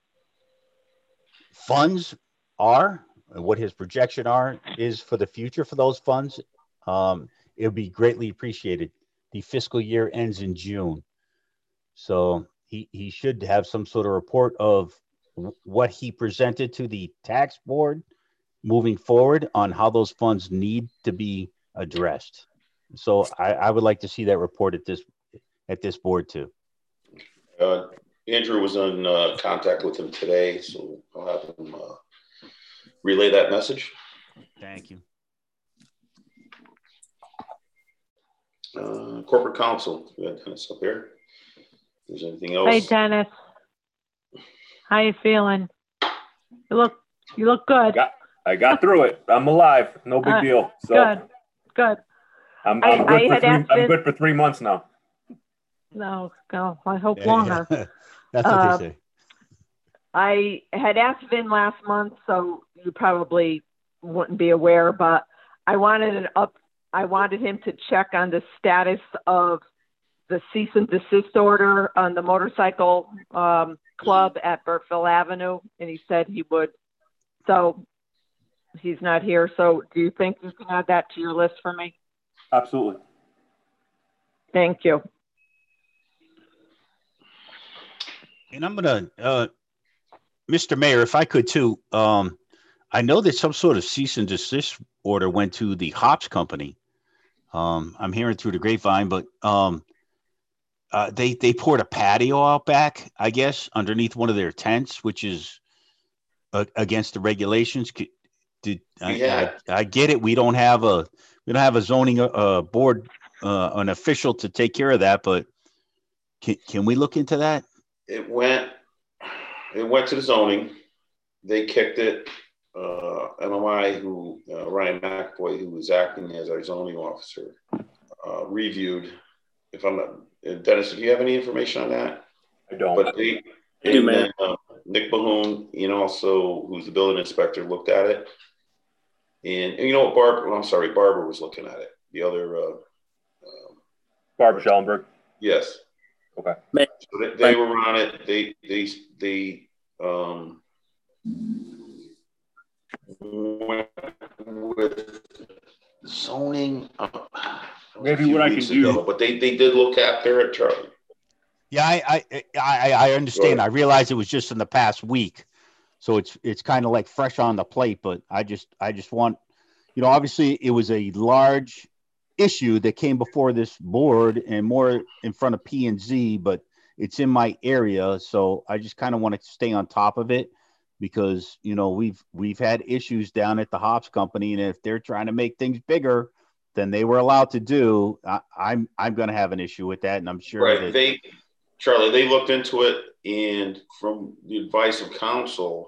funds are and what his projection are is for the future for those funds. Um, it would be greatly appreciated. The fiscal year ends in June. So he, he should have some sort of report of w- what he presented to the tax board moving forward on how those funds need to be addressed. So I, I would like to see that report at this at this board too. Uh, Andrew was in uh, contact with him today, so I'll have him uh, relay that message. Thank you. Uh, corporate counsel, we got Dennis up here. If there's anything else? Hey, Dennis. How you feeling? You look, you look good. I got, I got through it. I'm alive. No big uh, deal. So good, good. I'm, I'm, I, good, I for three, I'm been, good for three months now. No, no, I hope Yeah, longer. yeah. That's what Uh, they say. I had asked Vin last month, so you probably wouldn't be aware, but I wanted an up. I wanted him to check on the status of the cease and desist order on the motorcycle um, club at Burkeville Avenue, and he said he would. So he's not here. So do you think you can add that to your list for me? Absolutely. Thank you. And I'm gonna, uh, Mister Mayor, if I could too. Um, I know that some sort of cease and desist order went to the Hops Company. Um, I'm hearing through the grapevine, but um, uh, they they poured a patio out back, I guess, underneath one of their tents, which is uh, against the regulations. Did I, Yeah. I, I get it? We don't have a we don't have a zoning uh, board, uh, an official to take care of that, but can can we look into that? It went, it went to the zoning. They kicked it. Uh, M M I, who uh, Ryan McAvoy, who was acting as our zoning officer, uh, reviewed. If I'm not, Dennis, if you have any information on that, I don't. But they, I do, and man. then, uh, Nick Bahoon, and also who's the building inspector, looked at it. And, and you know what, Barb, well, I'm sorry, Barbara was looking at it. The other, uh, um, Barbara Schellenberg. Yes. Okay. So they, they were on it. They, they, they, um, went with zoning. Uh, Maybe what I can do, ago, but they, they did look after it, Charlie. Yeah, I I I, I understand. I realize it was just in the past week, so it's it's kind of like fresh on the plate. But I just I just want, you know, obviously it was a large issue that came before this board and more in front of P and Z, but it's in my area, so I just kind of want to stay on top of it because you know we've we've had issues down at the Hops Company, and if they're trying to make things bigger than they were allowed to do, I, I'm I'm going to have an issue with that, and I'm sure Right. that They, Charlie, they looked into it, and from the advice of counsel,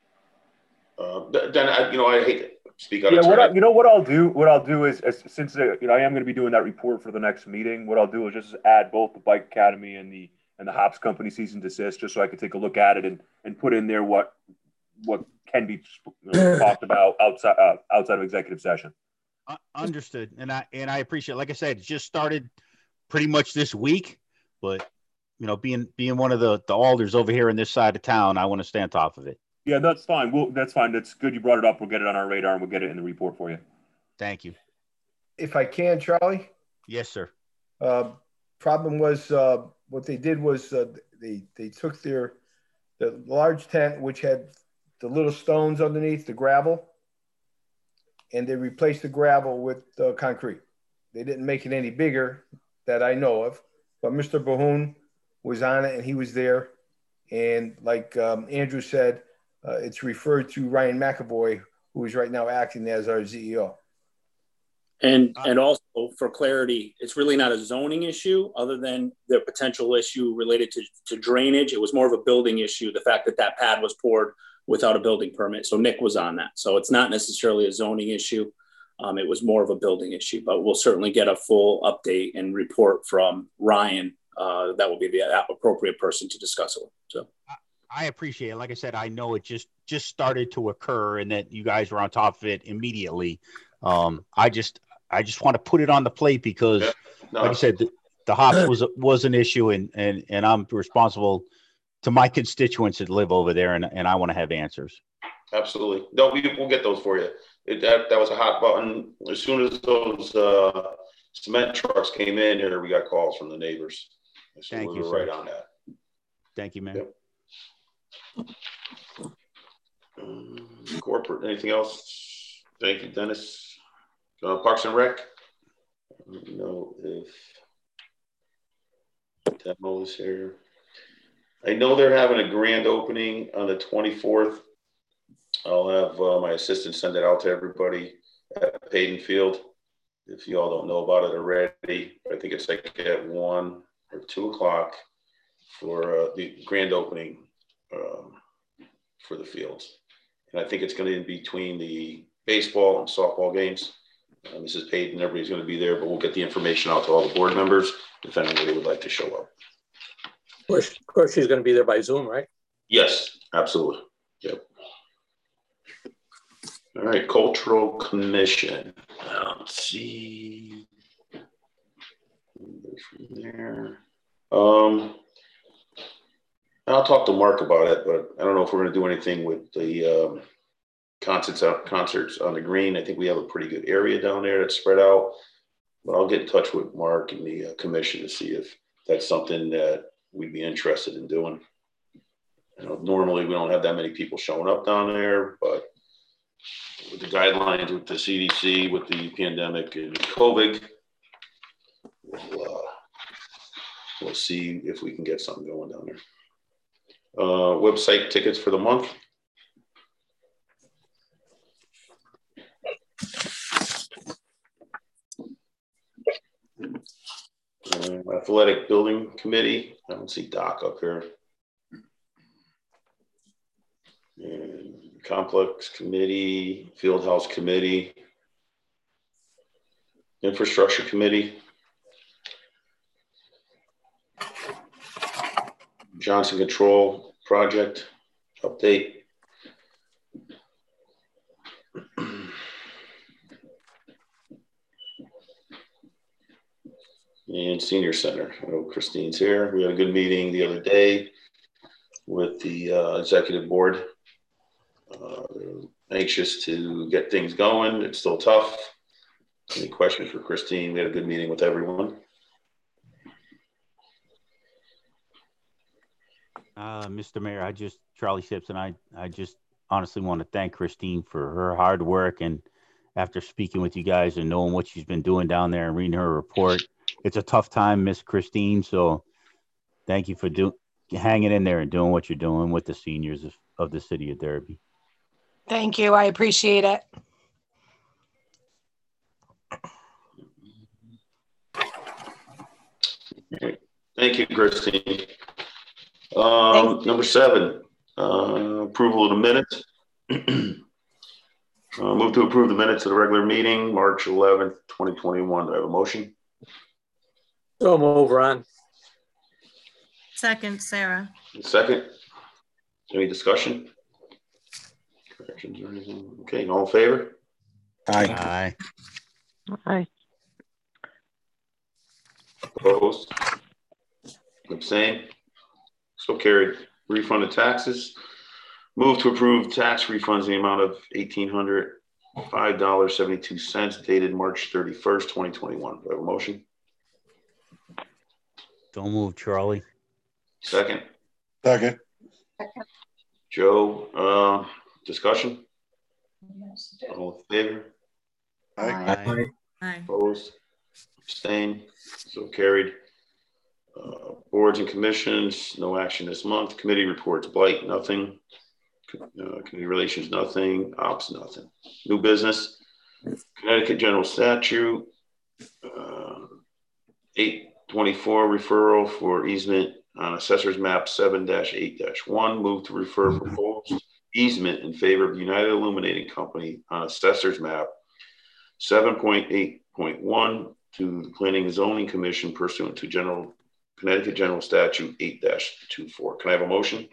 uh, then I, you know, I hate to speak out yeah, of what I, turn. you know what I'll do? What I'll do is, as, since uh, you know I am going to be doing that report for the next meeting, what I'll do is just add both the Bike Academy and the and the Hops Company cease and desist, just so I can take a look at it and and put in there what what can be you know, talked about outside uh, outside of executive session. Uh, understood, and I and I appreciate. Like I said, it just started pretty much this week, but you know, being being one of the the alders over here in this side of town, I want to stay on top of it. Yeah, that's fine. Well, that's fine. That's good. You brought it up. We'll get it on our radar and we'll get it in the report for you. Thank you. If I can, Charlie. Yes, sir. Uh, problem was uh, what they did was uh, they they took their the large tent which had the little stones underneath the gravel, and they replaced the gravel with uh, concrete. They didn't make it any bigger that I know of, but Mister Bahoon was on it and he was there. And like um, Andrew said, uh, it's referred to Ryan McAvoy, who is right now acting as our Z E O. And and also for clarity, it's really not a zoning issue other than the potential issue related to, to drainage. It was more of a building issue, the fact that that pad was poured without a building permit. So Nick was on that. So it's not necessarily a zoning issue. Um, it was more of a building issue, but we'll certainly get a full update and report from Ryan. Uh, that will be the appropriate person to discuss it. So I appreciate it. Like I said, I know it just just started to occur and that you guys were on top of it immediately. Um, I just I just want to put it on the plate because, yeah, no, like I said, the, the hops was was an issue, and and and I'm responsible to my constituents that live over there, and, and I want to have answers. Absolutely. No, we, we'll get those for you. It, that, that was a hot button. As soon as those uh, cement trucks came in here, we got calls from the neighbors. So Thank we you, were sir. right on that. Thank you, man. Yep. Um, corporate, anything else? Thank you, Dennis. Uh, Parks and Rec. I don't know if Demo is here. I know they're having a grand opening on the twenty-fourth. I'll have uh, my assistant send it out to everybody at Payden Field. If you all don't know about it already, I think it's like at one or two o'clock for uh, the grand opening um, for the fields. And I think it's going to be between the baseball and softball games. Uh, Missus Payden, everybody's going to be there, but we'll get the information out to all the board members if anybody would like to show up. Of course, of course she's going to be there by Zoom, right? Yes, absolutely. Yep. All right, Cultural Commission. Let's see. From there. Um, I'll talk to Mark about it, but I don't know if we're going to do anything with the um, concerts out concerts on the green. I think we have a pretty good area down there that's spread out, but I'll get in touch with Mark and the uh, commission to see if that's something that we'd be interested in doing. You know, normally we don't have that many people showing up down there, but with the guidelines, with the C D C, with the pandemic and COVID, we'll, uh, we'll see if we can get something going down there. Uh, website tickets for the month. Uh, athletic building committee. I don't see Doc up here. And complex committee, field house committee, infrastructure committee, Johnson Control project, update. And Senior Center. I know Christine's here. We had a good meeting the other day with the uh, executive board. Uh, anxious to get things going. It's still tough. Any questions for Christine? We had a good meeting with everyone. Uh, Mister Mayor, I just, Charlie Simpson, I, I just honestly want to thank Christine for her hard work. And after speaking with you guys and knowing what she's been doing down there and reading her report, it's a tough time, Miss Christine. So thank you for do, hanging in there and doing what you're doing with the seniors of, of the city of Derby. Thank you. I appreciate it. Thank you, Christine. Um, number seven, uh, approval of the minutes. uh, move to approve the minutes of the regular meeting, March eleventh, twenty twenty-one. Do I have a motion? So move, Ron. Second, Sarah. Second. Any discussion? Corrections or anything? Okay, all in favor? Aye. Aye. Aye. Opposed? Abstain? So carried. Refund of taxes. Move to approve tax refunds in the amount of one thousand eight hundred five dollars and seventy-two cents dated March thirty-first, twenty twenty-one. Do I have a motion? Don't move, Charlie. Second. Second. Joe, uh, discussion? All in favor? Aye. Aye. Opposed? Abstain? So carried. Uh, boards and commissions, no action this month. Committee reports, Blight, nothing. Uh, community relations, nothing. Ops, nothing. New business, Connecticut General Statute, uh, eight twenty-four referral for easement on Assessor's Map seven dash eight dash one. Move to refer proposed easement in favor of United Illuminating Company on Assessor's Map seven point eight point one to the Planning and Zoning Commission pursuant to General Connecticut General Statute eight dash twenty-four. Can I have a motion?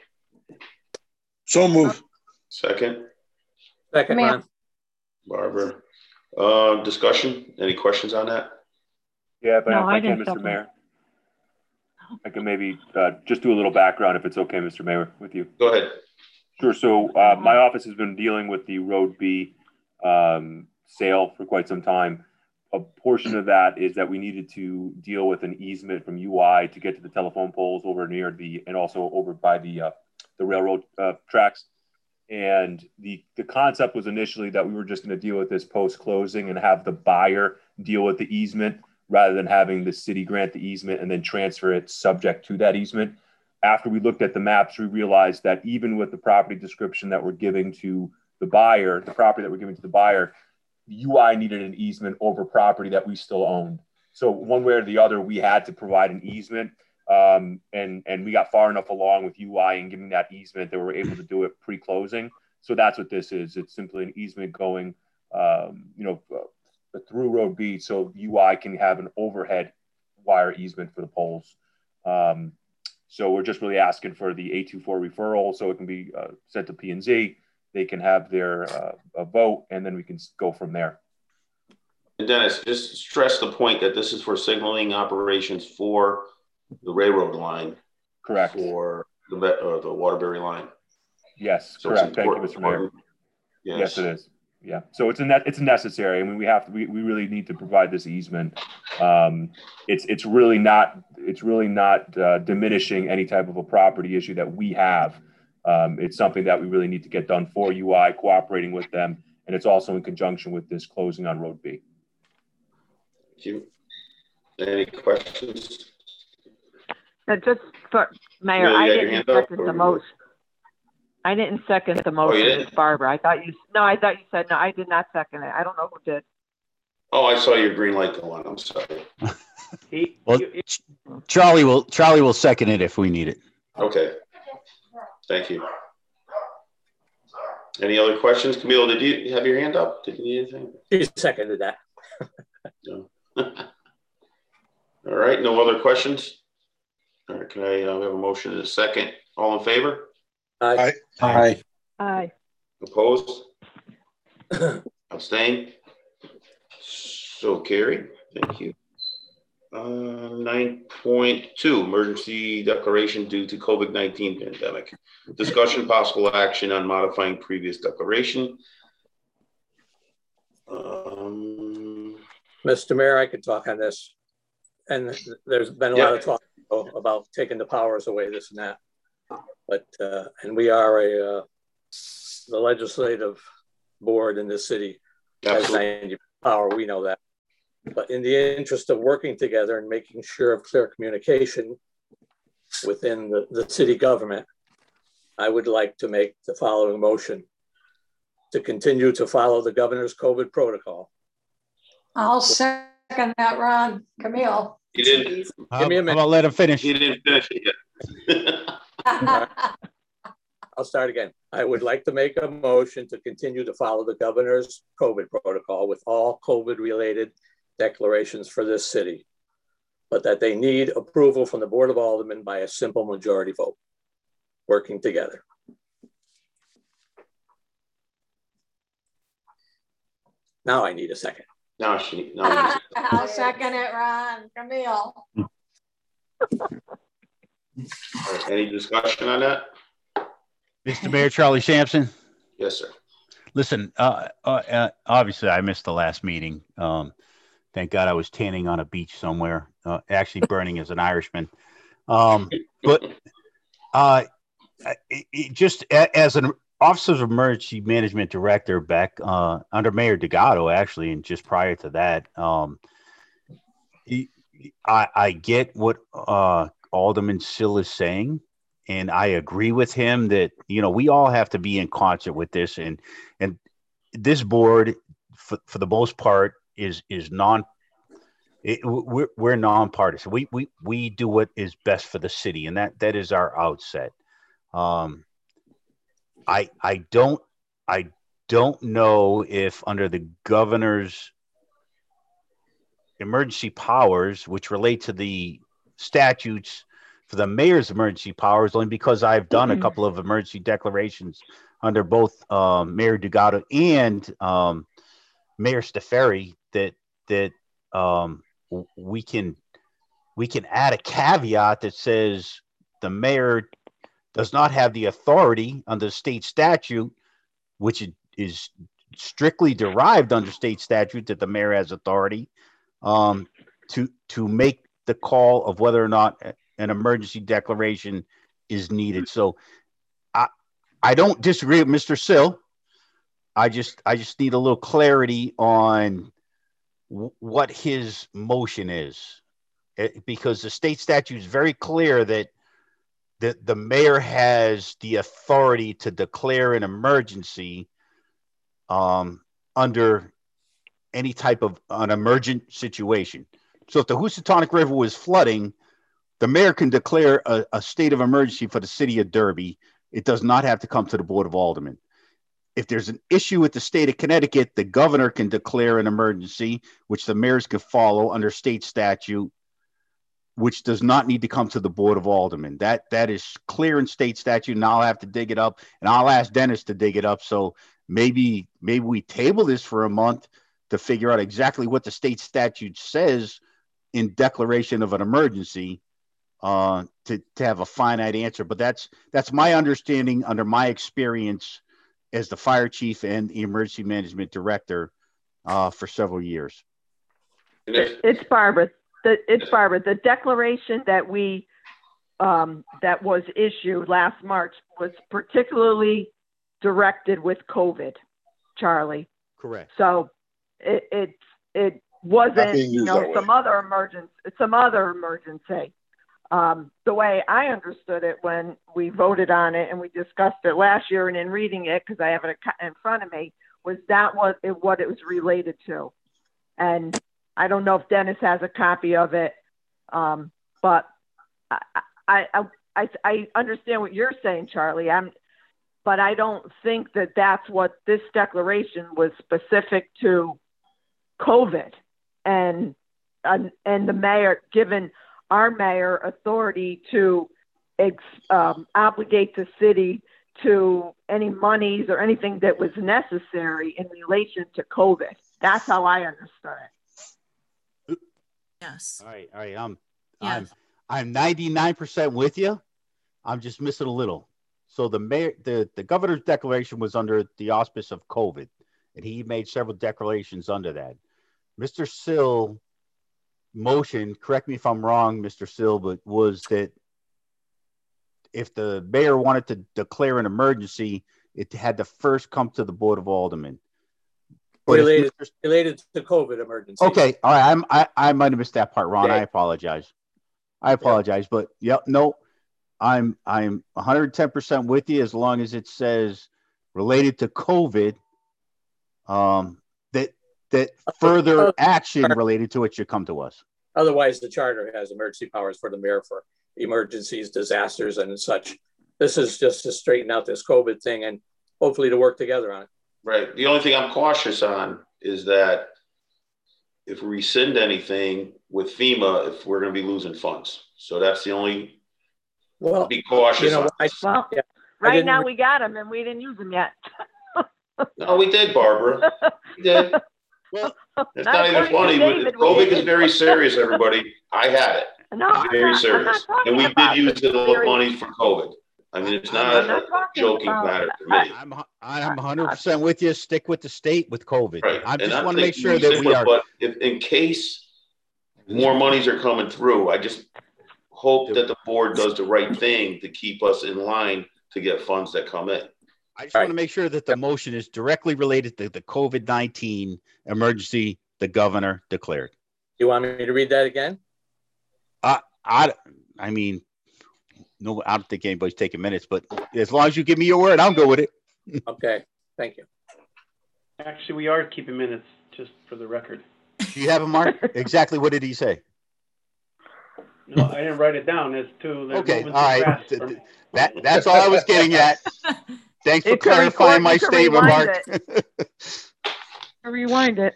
So move. Second. Second, Ron. Barbara. Uh, discussion? Any questions on that? Yeah, but No, if I I can, didn't Mister second. Mayor, I can maybe uh, just do a little background if it's okay, Mister Mayor, with you. Go ahead. Sure. So uh, my office has been dealing with the Road B um, sale for quite some time. A portion of that is that we needed to deal with an easement from U I to get to the telephone poles over near the, and also over by the uh, the railroad uh, tracks. And the, the concept was initially that we were just going to deal with this post-closing and have the buyer deal with the easement rather than having the city grant the easement and then transfer it subject to that easement. After we looked at the maps, we realized that even with the property description that we're giving to the buyer, the property that we're giving to the buyer, U I needed an easement over property that we still owned. So one way or the other, we had to provide an easement. Um, and, and we got far enough along with U I and giving that easement that we were able to do it pre-closing. So that's what this is. It's simply an easement going, um, you know, uh, through Road B, so U I can have an overhead wire easement for the poles. Um, so we're just really asking for the eight two four referral so it can be uh, sent to P and Z. They can have their uh, a vote, and then we can go from there. And Dennis, just stress the point that this is for signaling operations for the railroad line. Correct. For the uh, the Waterbury line. Yes, so correct. Thank you, Mister Mayor. Yes. yes, it is. Yeah. So it's a net, it's necessary. I mean, we have to, we, we really need to provide this easement. Um, it's it's really not it's really not uh, diminishing any type of a property issue that we have. Um, it's something that we really need to get done for U I, cooperating with them, and it's also in conjunction with this closing on Road B. Thank you. Any questions? Uh, just for Mayor, Really, I you didn't second the motion. I didn't second the motion, oh, it's Barbara. I thought you, no, I thought you said, no, I did not second it. I don't know who did. Oh, I saw your green light go on. I'm sorry. He, well, you, Charlie will Charlie will second it if we need it. Okay. Thank you. Any other questions? Camille, did you have your hand up? Did you need anything? He seconded that. No. All right. No other questions? All right. Can I uh, have a motion in a second? All in favor? Aye. Aye. Aye. Opposed? Abstain? So carried. Thank you. Uh, nine point two, emergency declaration due to COVID nineteen pandemic. Discussion, possible action on modifying previous declaration. Um, Mister Mayor, I could talk on this. And there's been a yeah. lot of talk about taking the powers away, this and that. But, uh, and we are a, uh, the legislative board in this city has ninety power, we know that. But in the interest of working together and making sure of clear communication within the, the city government, I would like to make the following motion: to continue to follow the governor's COVID protocol. I'll second that, Ron. Camille. He didn't. Give me a minute. I'll let him finish. He didn't finish it yet. I'll start again. I would like to make a motion to continue to follow the governor's COVID protocol with all COVID-related declarations for this city, but that they need approval from the Board of Aldermen by a simple majority vote, working together. Now I need a second. Now she. Now I'll second it, Ron. Camille. Any discussion on that? Mister Mayor, Charlie Sampson. Yes, sir. Listen, uh, uh, uh, obviously I missed the last meeting. Um, thank God I was tanning on a beach somewhere, uh, actually burning as an Irishman. Um, but uh, it, it just a, as an Office of Emergency Management Director back uh, under Mayor Delgado, actually, and just prior to that, um, he, I, I get what uh, Alderman Sill is saying. And I agree with him that, you know, we all have to be in concert with this. And and this board, for, for the most part, is is non it, we're, we're nonpartisan. We, we we do what is best for the city. And that that is our outset. Um, I I don't I don't know if under the governor's emergency powers, which relate to the statutes for the mayor's emergency powers, only because I've done a couple of emergency declarations under both um, Mayor Delgado and um, Mayor Staffieri, that that um, we can we can add a caveat that says the mayor does not have the authority under state statute, which is strictly derived under state statute, that the mayor has authority um, to to make the call of whether or not an emergency declaration is needed. So I I don't disagree with Mister Sill. I just I just need a little clarity on w- what his motion is, it, because the state statute is very clear that the, the mayor has the authority to declare an emergency um, under any type of an emergent situation. So if the Housatonic River was flooding, the mayor can declare a, a state of emergency for the city of Derby. It does not have to come to the Board of Aldermen. If there's an issue with the state of Connecticut, the governor can declare an emergency, which the mayors can follow under state statute, which does not need to come to the Board of Aldermen. That that is clear in state statute, and I'll have to dig it up, and I'll ask Dennis to dig it up. So maybe maybe we table this for a month to figure out exactly what the state statute says in declaration of an emergency. Uh, to, to have a finite answer, but that's that's my understanding under my experience as the fire chief and the emergency management director uh, for several years. It's Barbara. The, it's Barbara. The declaration that we um, that was issued last March was particularly directed with COVID, Charlie. Correct. So it it, it wasn't you know some other emergency some other emergency. Um, the way I understood it when we voted on it and we discussed it last year, and in reading it, because I have it in front of me, was that was it, what it was related to. And I don't know if Dennis has a copy of it, um, but I, I, I, I understand what you're saying, Charlie. I'm, but I don't think that that's what this declaration was specific to COVID and and, and the mayor given our mayor authority to ex, um, obligate the city to any monies or anything that was necessary in relation to COVID. That's how I understood it. Yes. All right, all right. I'm Yes. I'm I'm ninety-nine percent with you. I'm just missing a little. So the mayor, the, the governor's declaration was under the auspice of COVID, and he made several declarations under that. Mister Sill motion, correct me if I'm wrong, Mister Sill, but was that if the mayor wanted to declare an emergency, it had to first come to the Board of Aldermen. But Related, Mister related to COVID emergency. Okay, all right. I'm, I I might have missed that part, Ron. Okay. I apologize. I apologize, but yep, no, I'm I'm one hundred ten percent with you as long as it says related to COVID. Um, that that further action related to it should come to us. Otherwise, the charter has emergency powers for the mayor for emergencies, disasters, and such. This is just to straighten out this COVID thing and hopefully to work together on it. Right. The only thing I'm cautious on is that if we rescind anything with FEMA, if we're going to be losing funds. So that's the only, well, be cautious. You know, on. I, well, yeah, right now we got them and we didn't use them yet. No, we did, Barbara. We did. Well, it's not even funny. David, COVID is very serious, everybody. I had it. No, it's very not, serious. And we did use a little money for COVID. I mean, it's not, not a joking matter to me. I'm I'm one hundred percent with you. Stick with the state with COVID. Right. I just and want to make sure that we are. But if, in case more monies are coming through, I just hope that the board does the right thing to keep us in line to get funds that come in. I just right. want to make sure that the motion is directly related to the COVID nineteen emergency the governor declared. You want me to read that again? Uh, I, I mean, no, I don't think anybody's taking minutes, but as long as you give me your word, I'll go with it. Okay, thank you. Actually, we are keeping minutes, just for the record. Do you have a Mark? Exactly what did he say? No, I didn't write it down. As to okay, all right. That that's all I was getting at. Thanks for it clarifying my statement, Mark. It. Rewind it.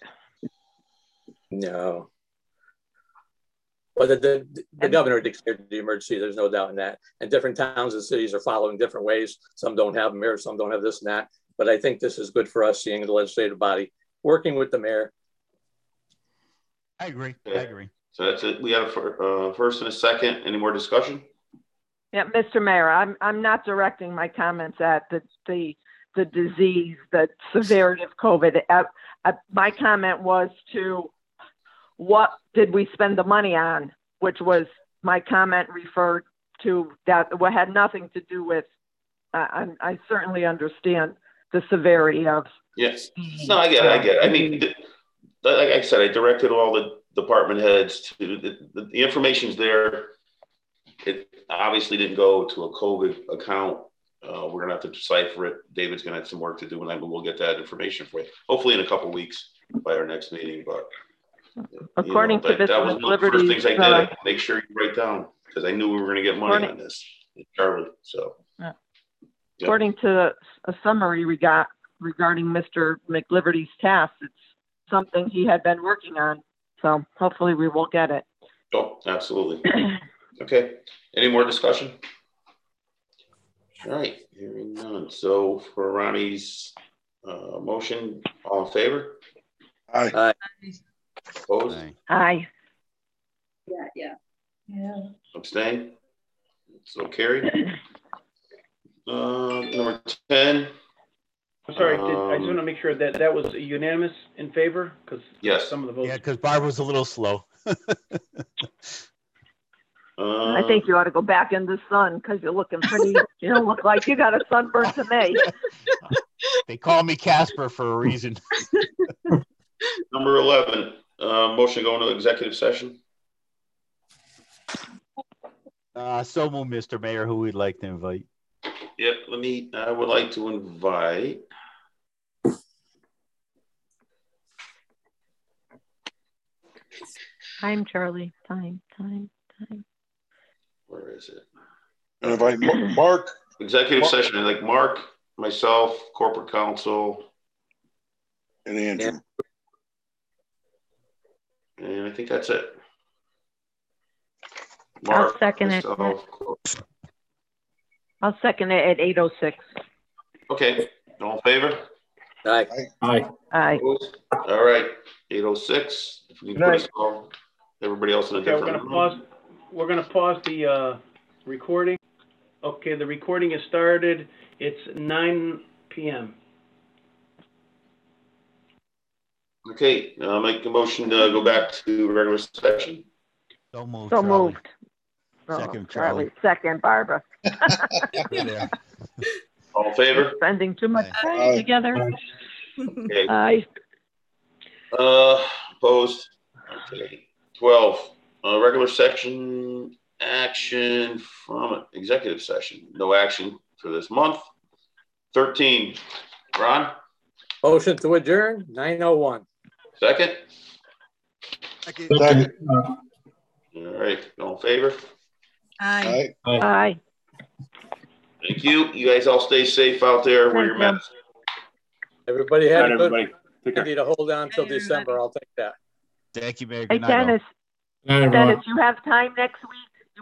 No. Well, the, the, the governor declared the emergency. There's no doubt in that. And different towns and cities are following different ways. Some don't have mayors, some don't have this and that. But I think this is good for us, seeing the legislative body working with the mayor. I agree. I agree. So that's it. We have a uh, first and a second. Any more discussion? Yeah, Mister Mayor, I'm I'm not directing my comments at the the the disease, the severity of COVID. Uh, uh, my comment was to what did we spend the money on, which was my comment referred to that what had nothing to do with. Uh, I, I certainly understand the severity of. Yes. No, I get it. I get it. I mean, like I said, I directed all the department heads to the, the, the information's there. It obviously didn't go to a COVID account. Uh, we're gonna have to decipher it. David's gonna have some work to do, and I we'll get that information for you. Hopefully in a couple of weeks by our next meeting. But according you know, to this, that was one of the first things I did. Uh, make sure you write down because I knew we were gonna get money on this, Charlie. So, yeah. Yeah. According to a summary we got regarding Mister McLiberty's task, it's something he had been working on. So hopefully we will get it. Oh, absolutely. Okay. Any more discussion? All right. Hearing none. So for Ronnie's uh, motion, all in favor? Aye. Aye. Opposed? Aye. Yeah, yeah. Yeah. Abstain? So carried. Uh, number ten. I'm sorry, um, did, I just want to make sure that that was unanimous in favor, because yes, some of the votes. Yeah, because Barb was a little slow. uh, I think you ought to go back in the sun because you're looking pretty. You don't look like you got a sunburn to me. They call me Casper for a reason. Number eleven. Uh, motion to go into executive session. Uh, so move, Mister Mayor, who we'd like to invite. Yep, let me, I would like to invite. Time, Charlie. Time, time, time. Where is it? And invite Mark. Executive Mark. session, like Mark, myself, corporate counsel. And Andrew. And I think that's it. Mark, I'll second myself, it. I'll second it at eight oh six. Okay, all in favor? Aye. Aye. Aye. Opposed? All right, eight oh six. If we can Good put night. us all, everybody else in a Okay, we're different gonna room. pause, we're gonna pause the, uh, recording. Okay, the recording is started. It's nine P M Okay, uh, make a motion to go back to regular session. So moved. So Charlie. moved. Oh, Second, Charlie. Charlie. Second, Barbara. Yeah. All in favor? Spending too much time Aye. together. Okay. Aye. Uh, opposed? Okay. Twelve, uh, regular section action from executive session. No action for this month. Thirteen, Ron, Motion to adjourn, nine oh one. second? Second. All right, all in favor? Aye. Aye. Aye. Thank you. You guys all stay safe out there. Wear your Thank you. masks. Everybody Good had night, a good, everybody. Take care. need to hold on till Night, everybody. December. I'll take that. Thank you, Mary. Hey, Good night, all. Dennis. Good night, everyone. Dennis, you have time next week?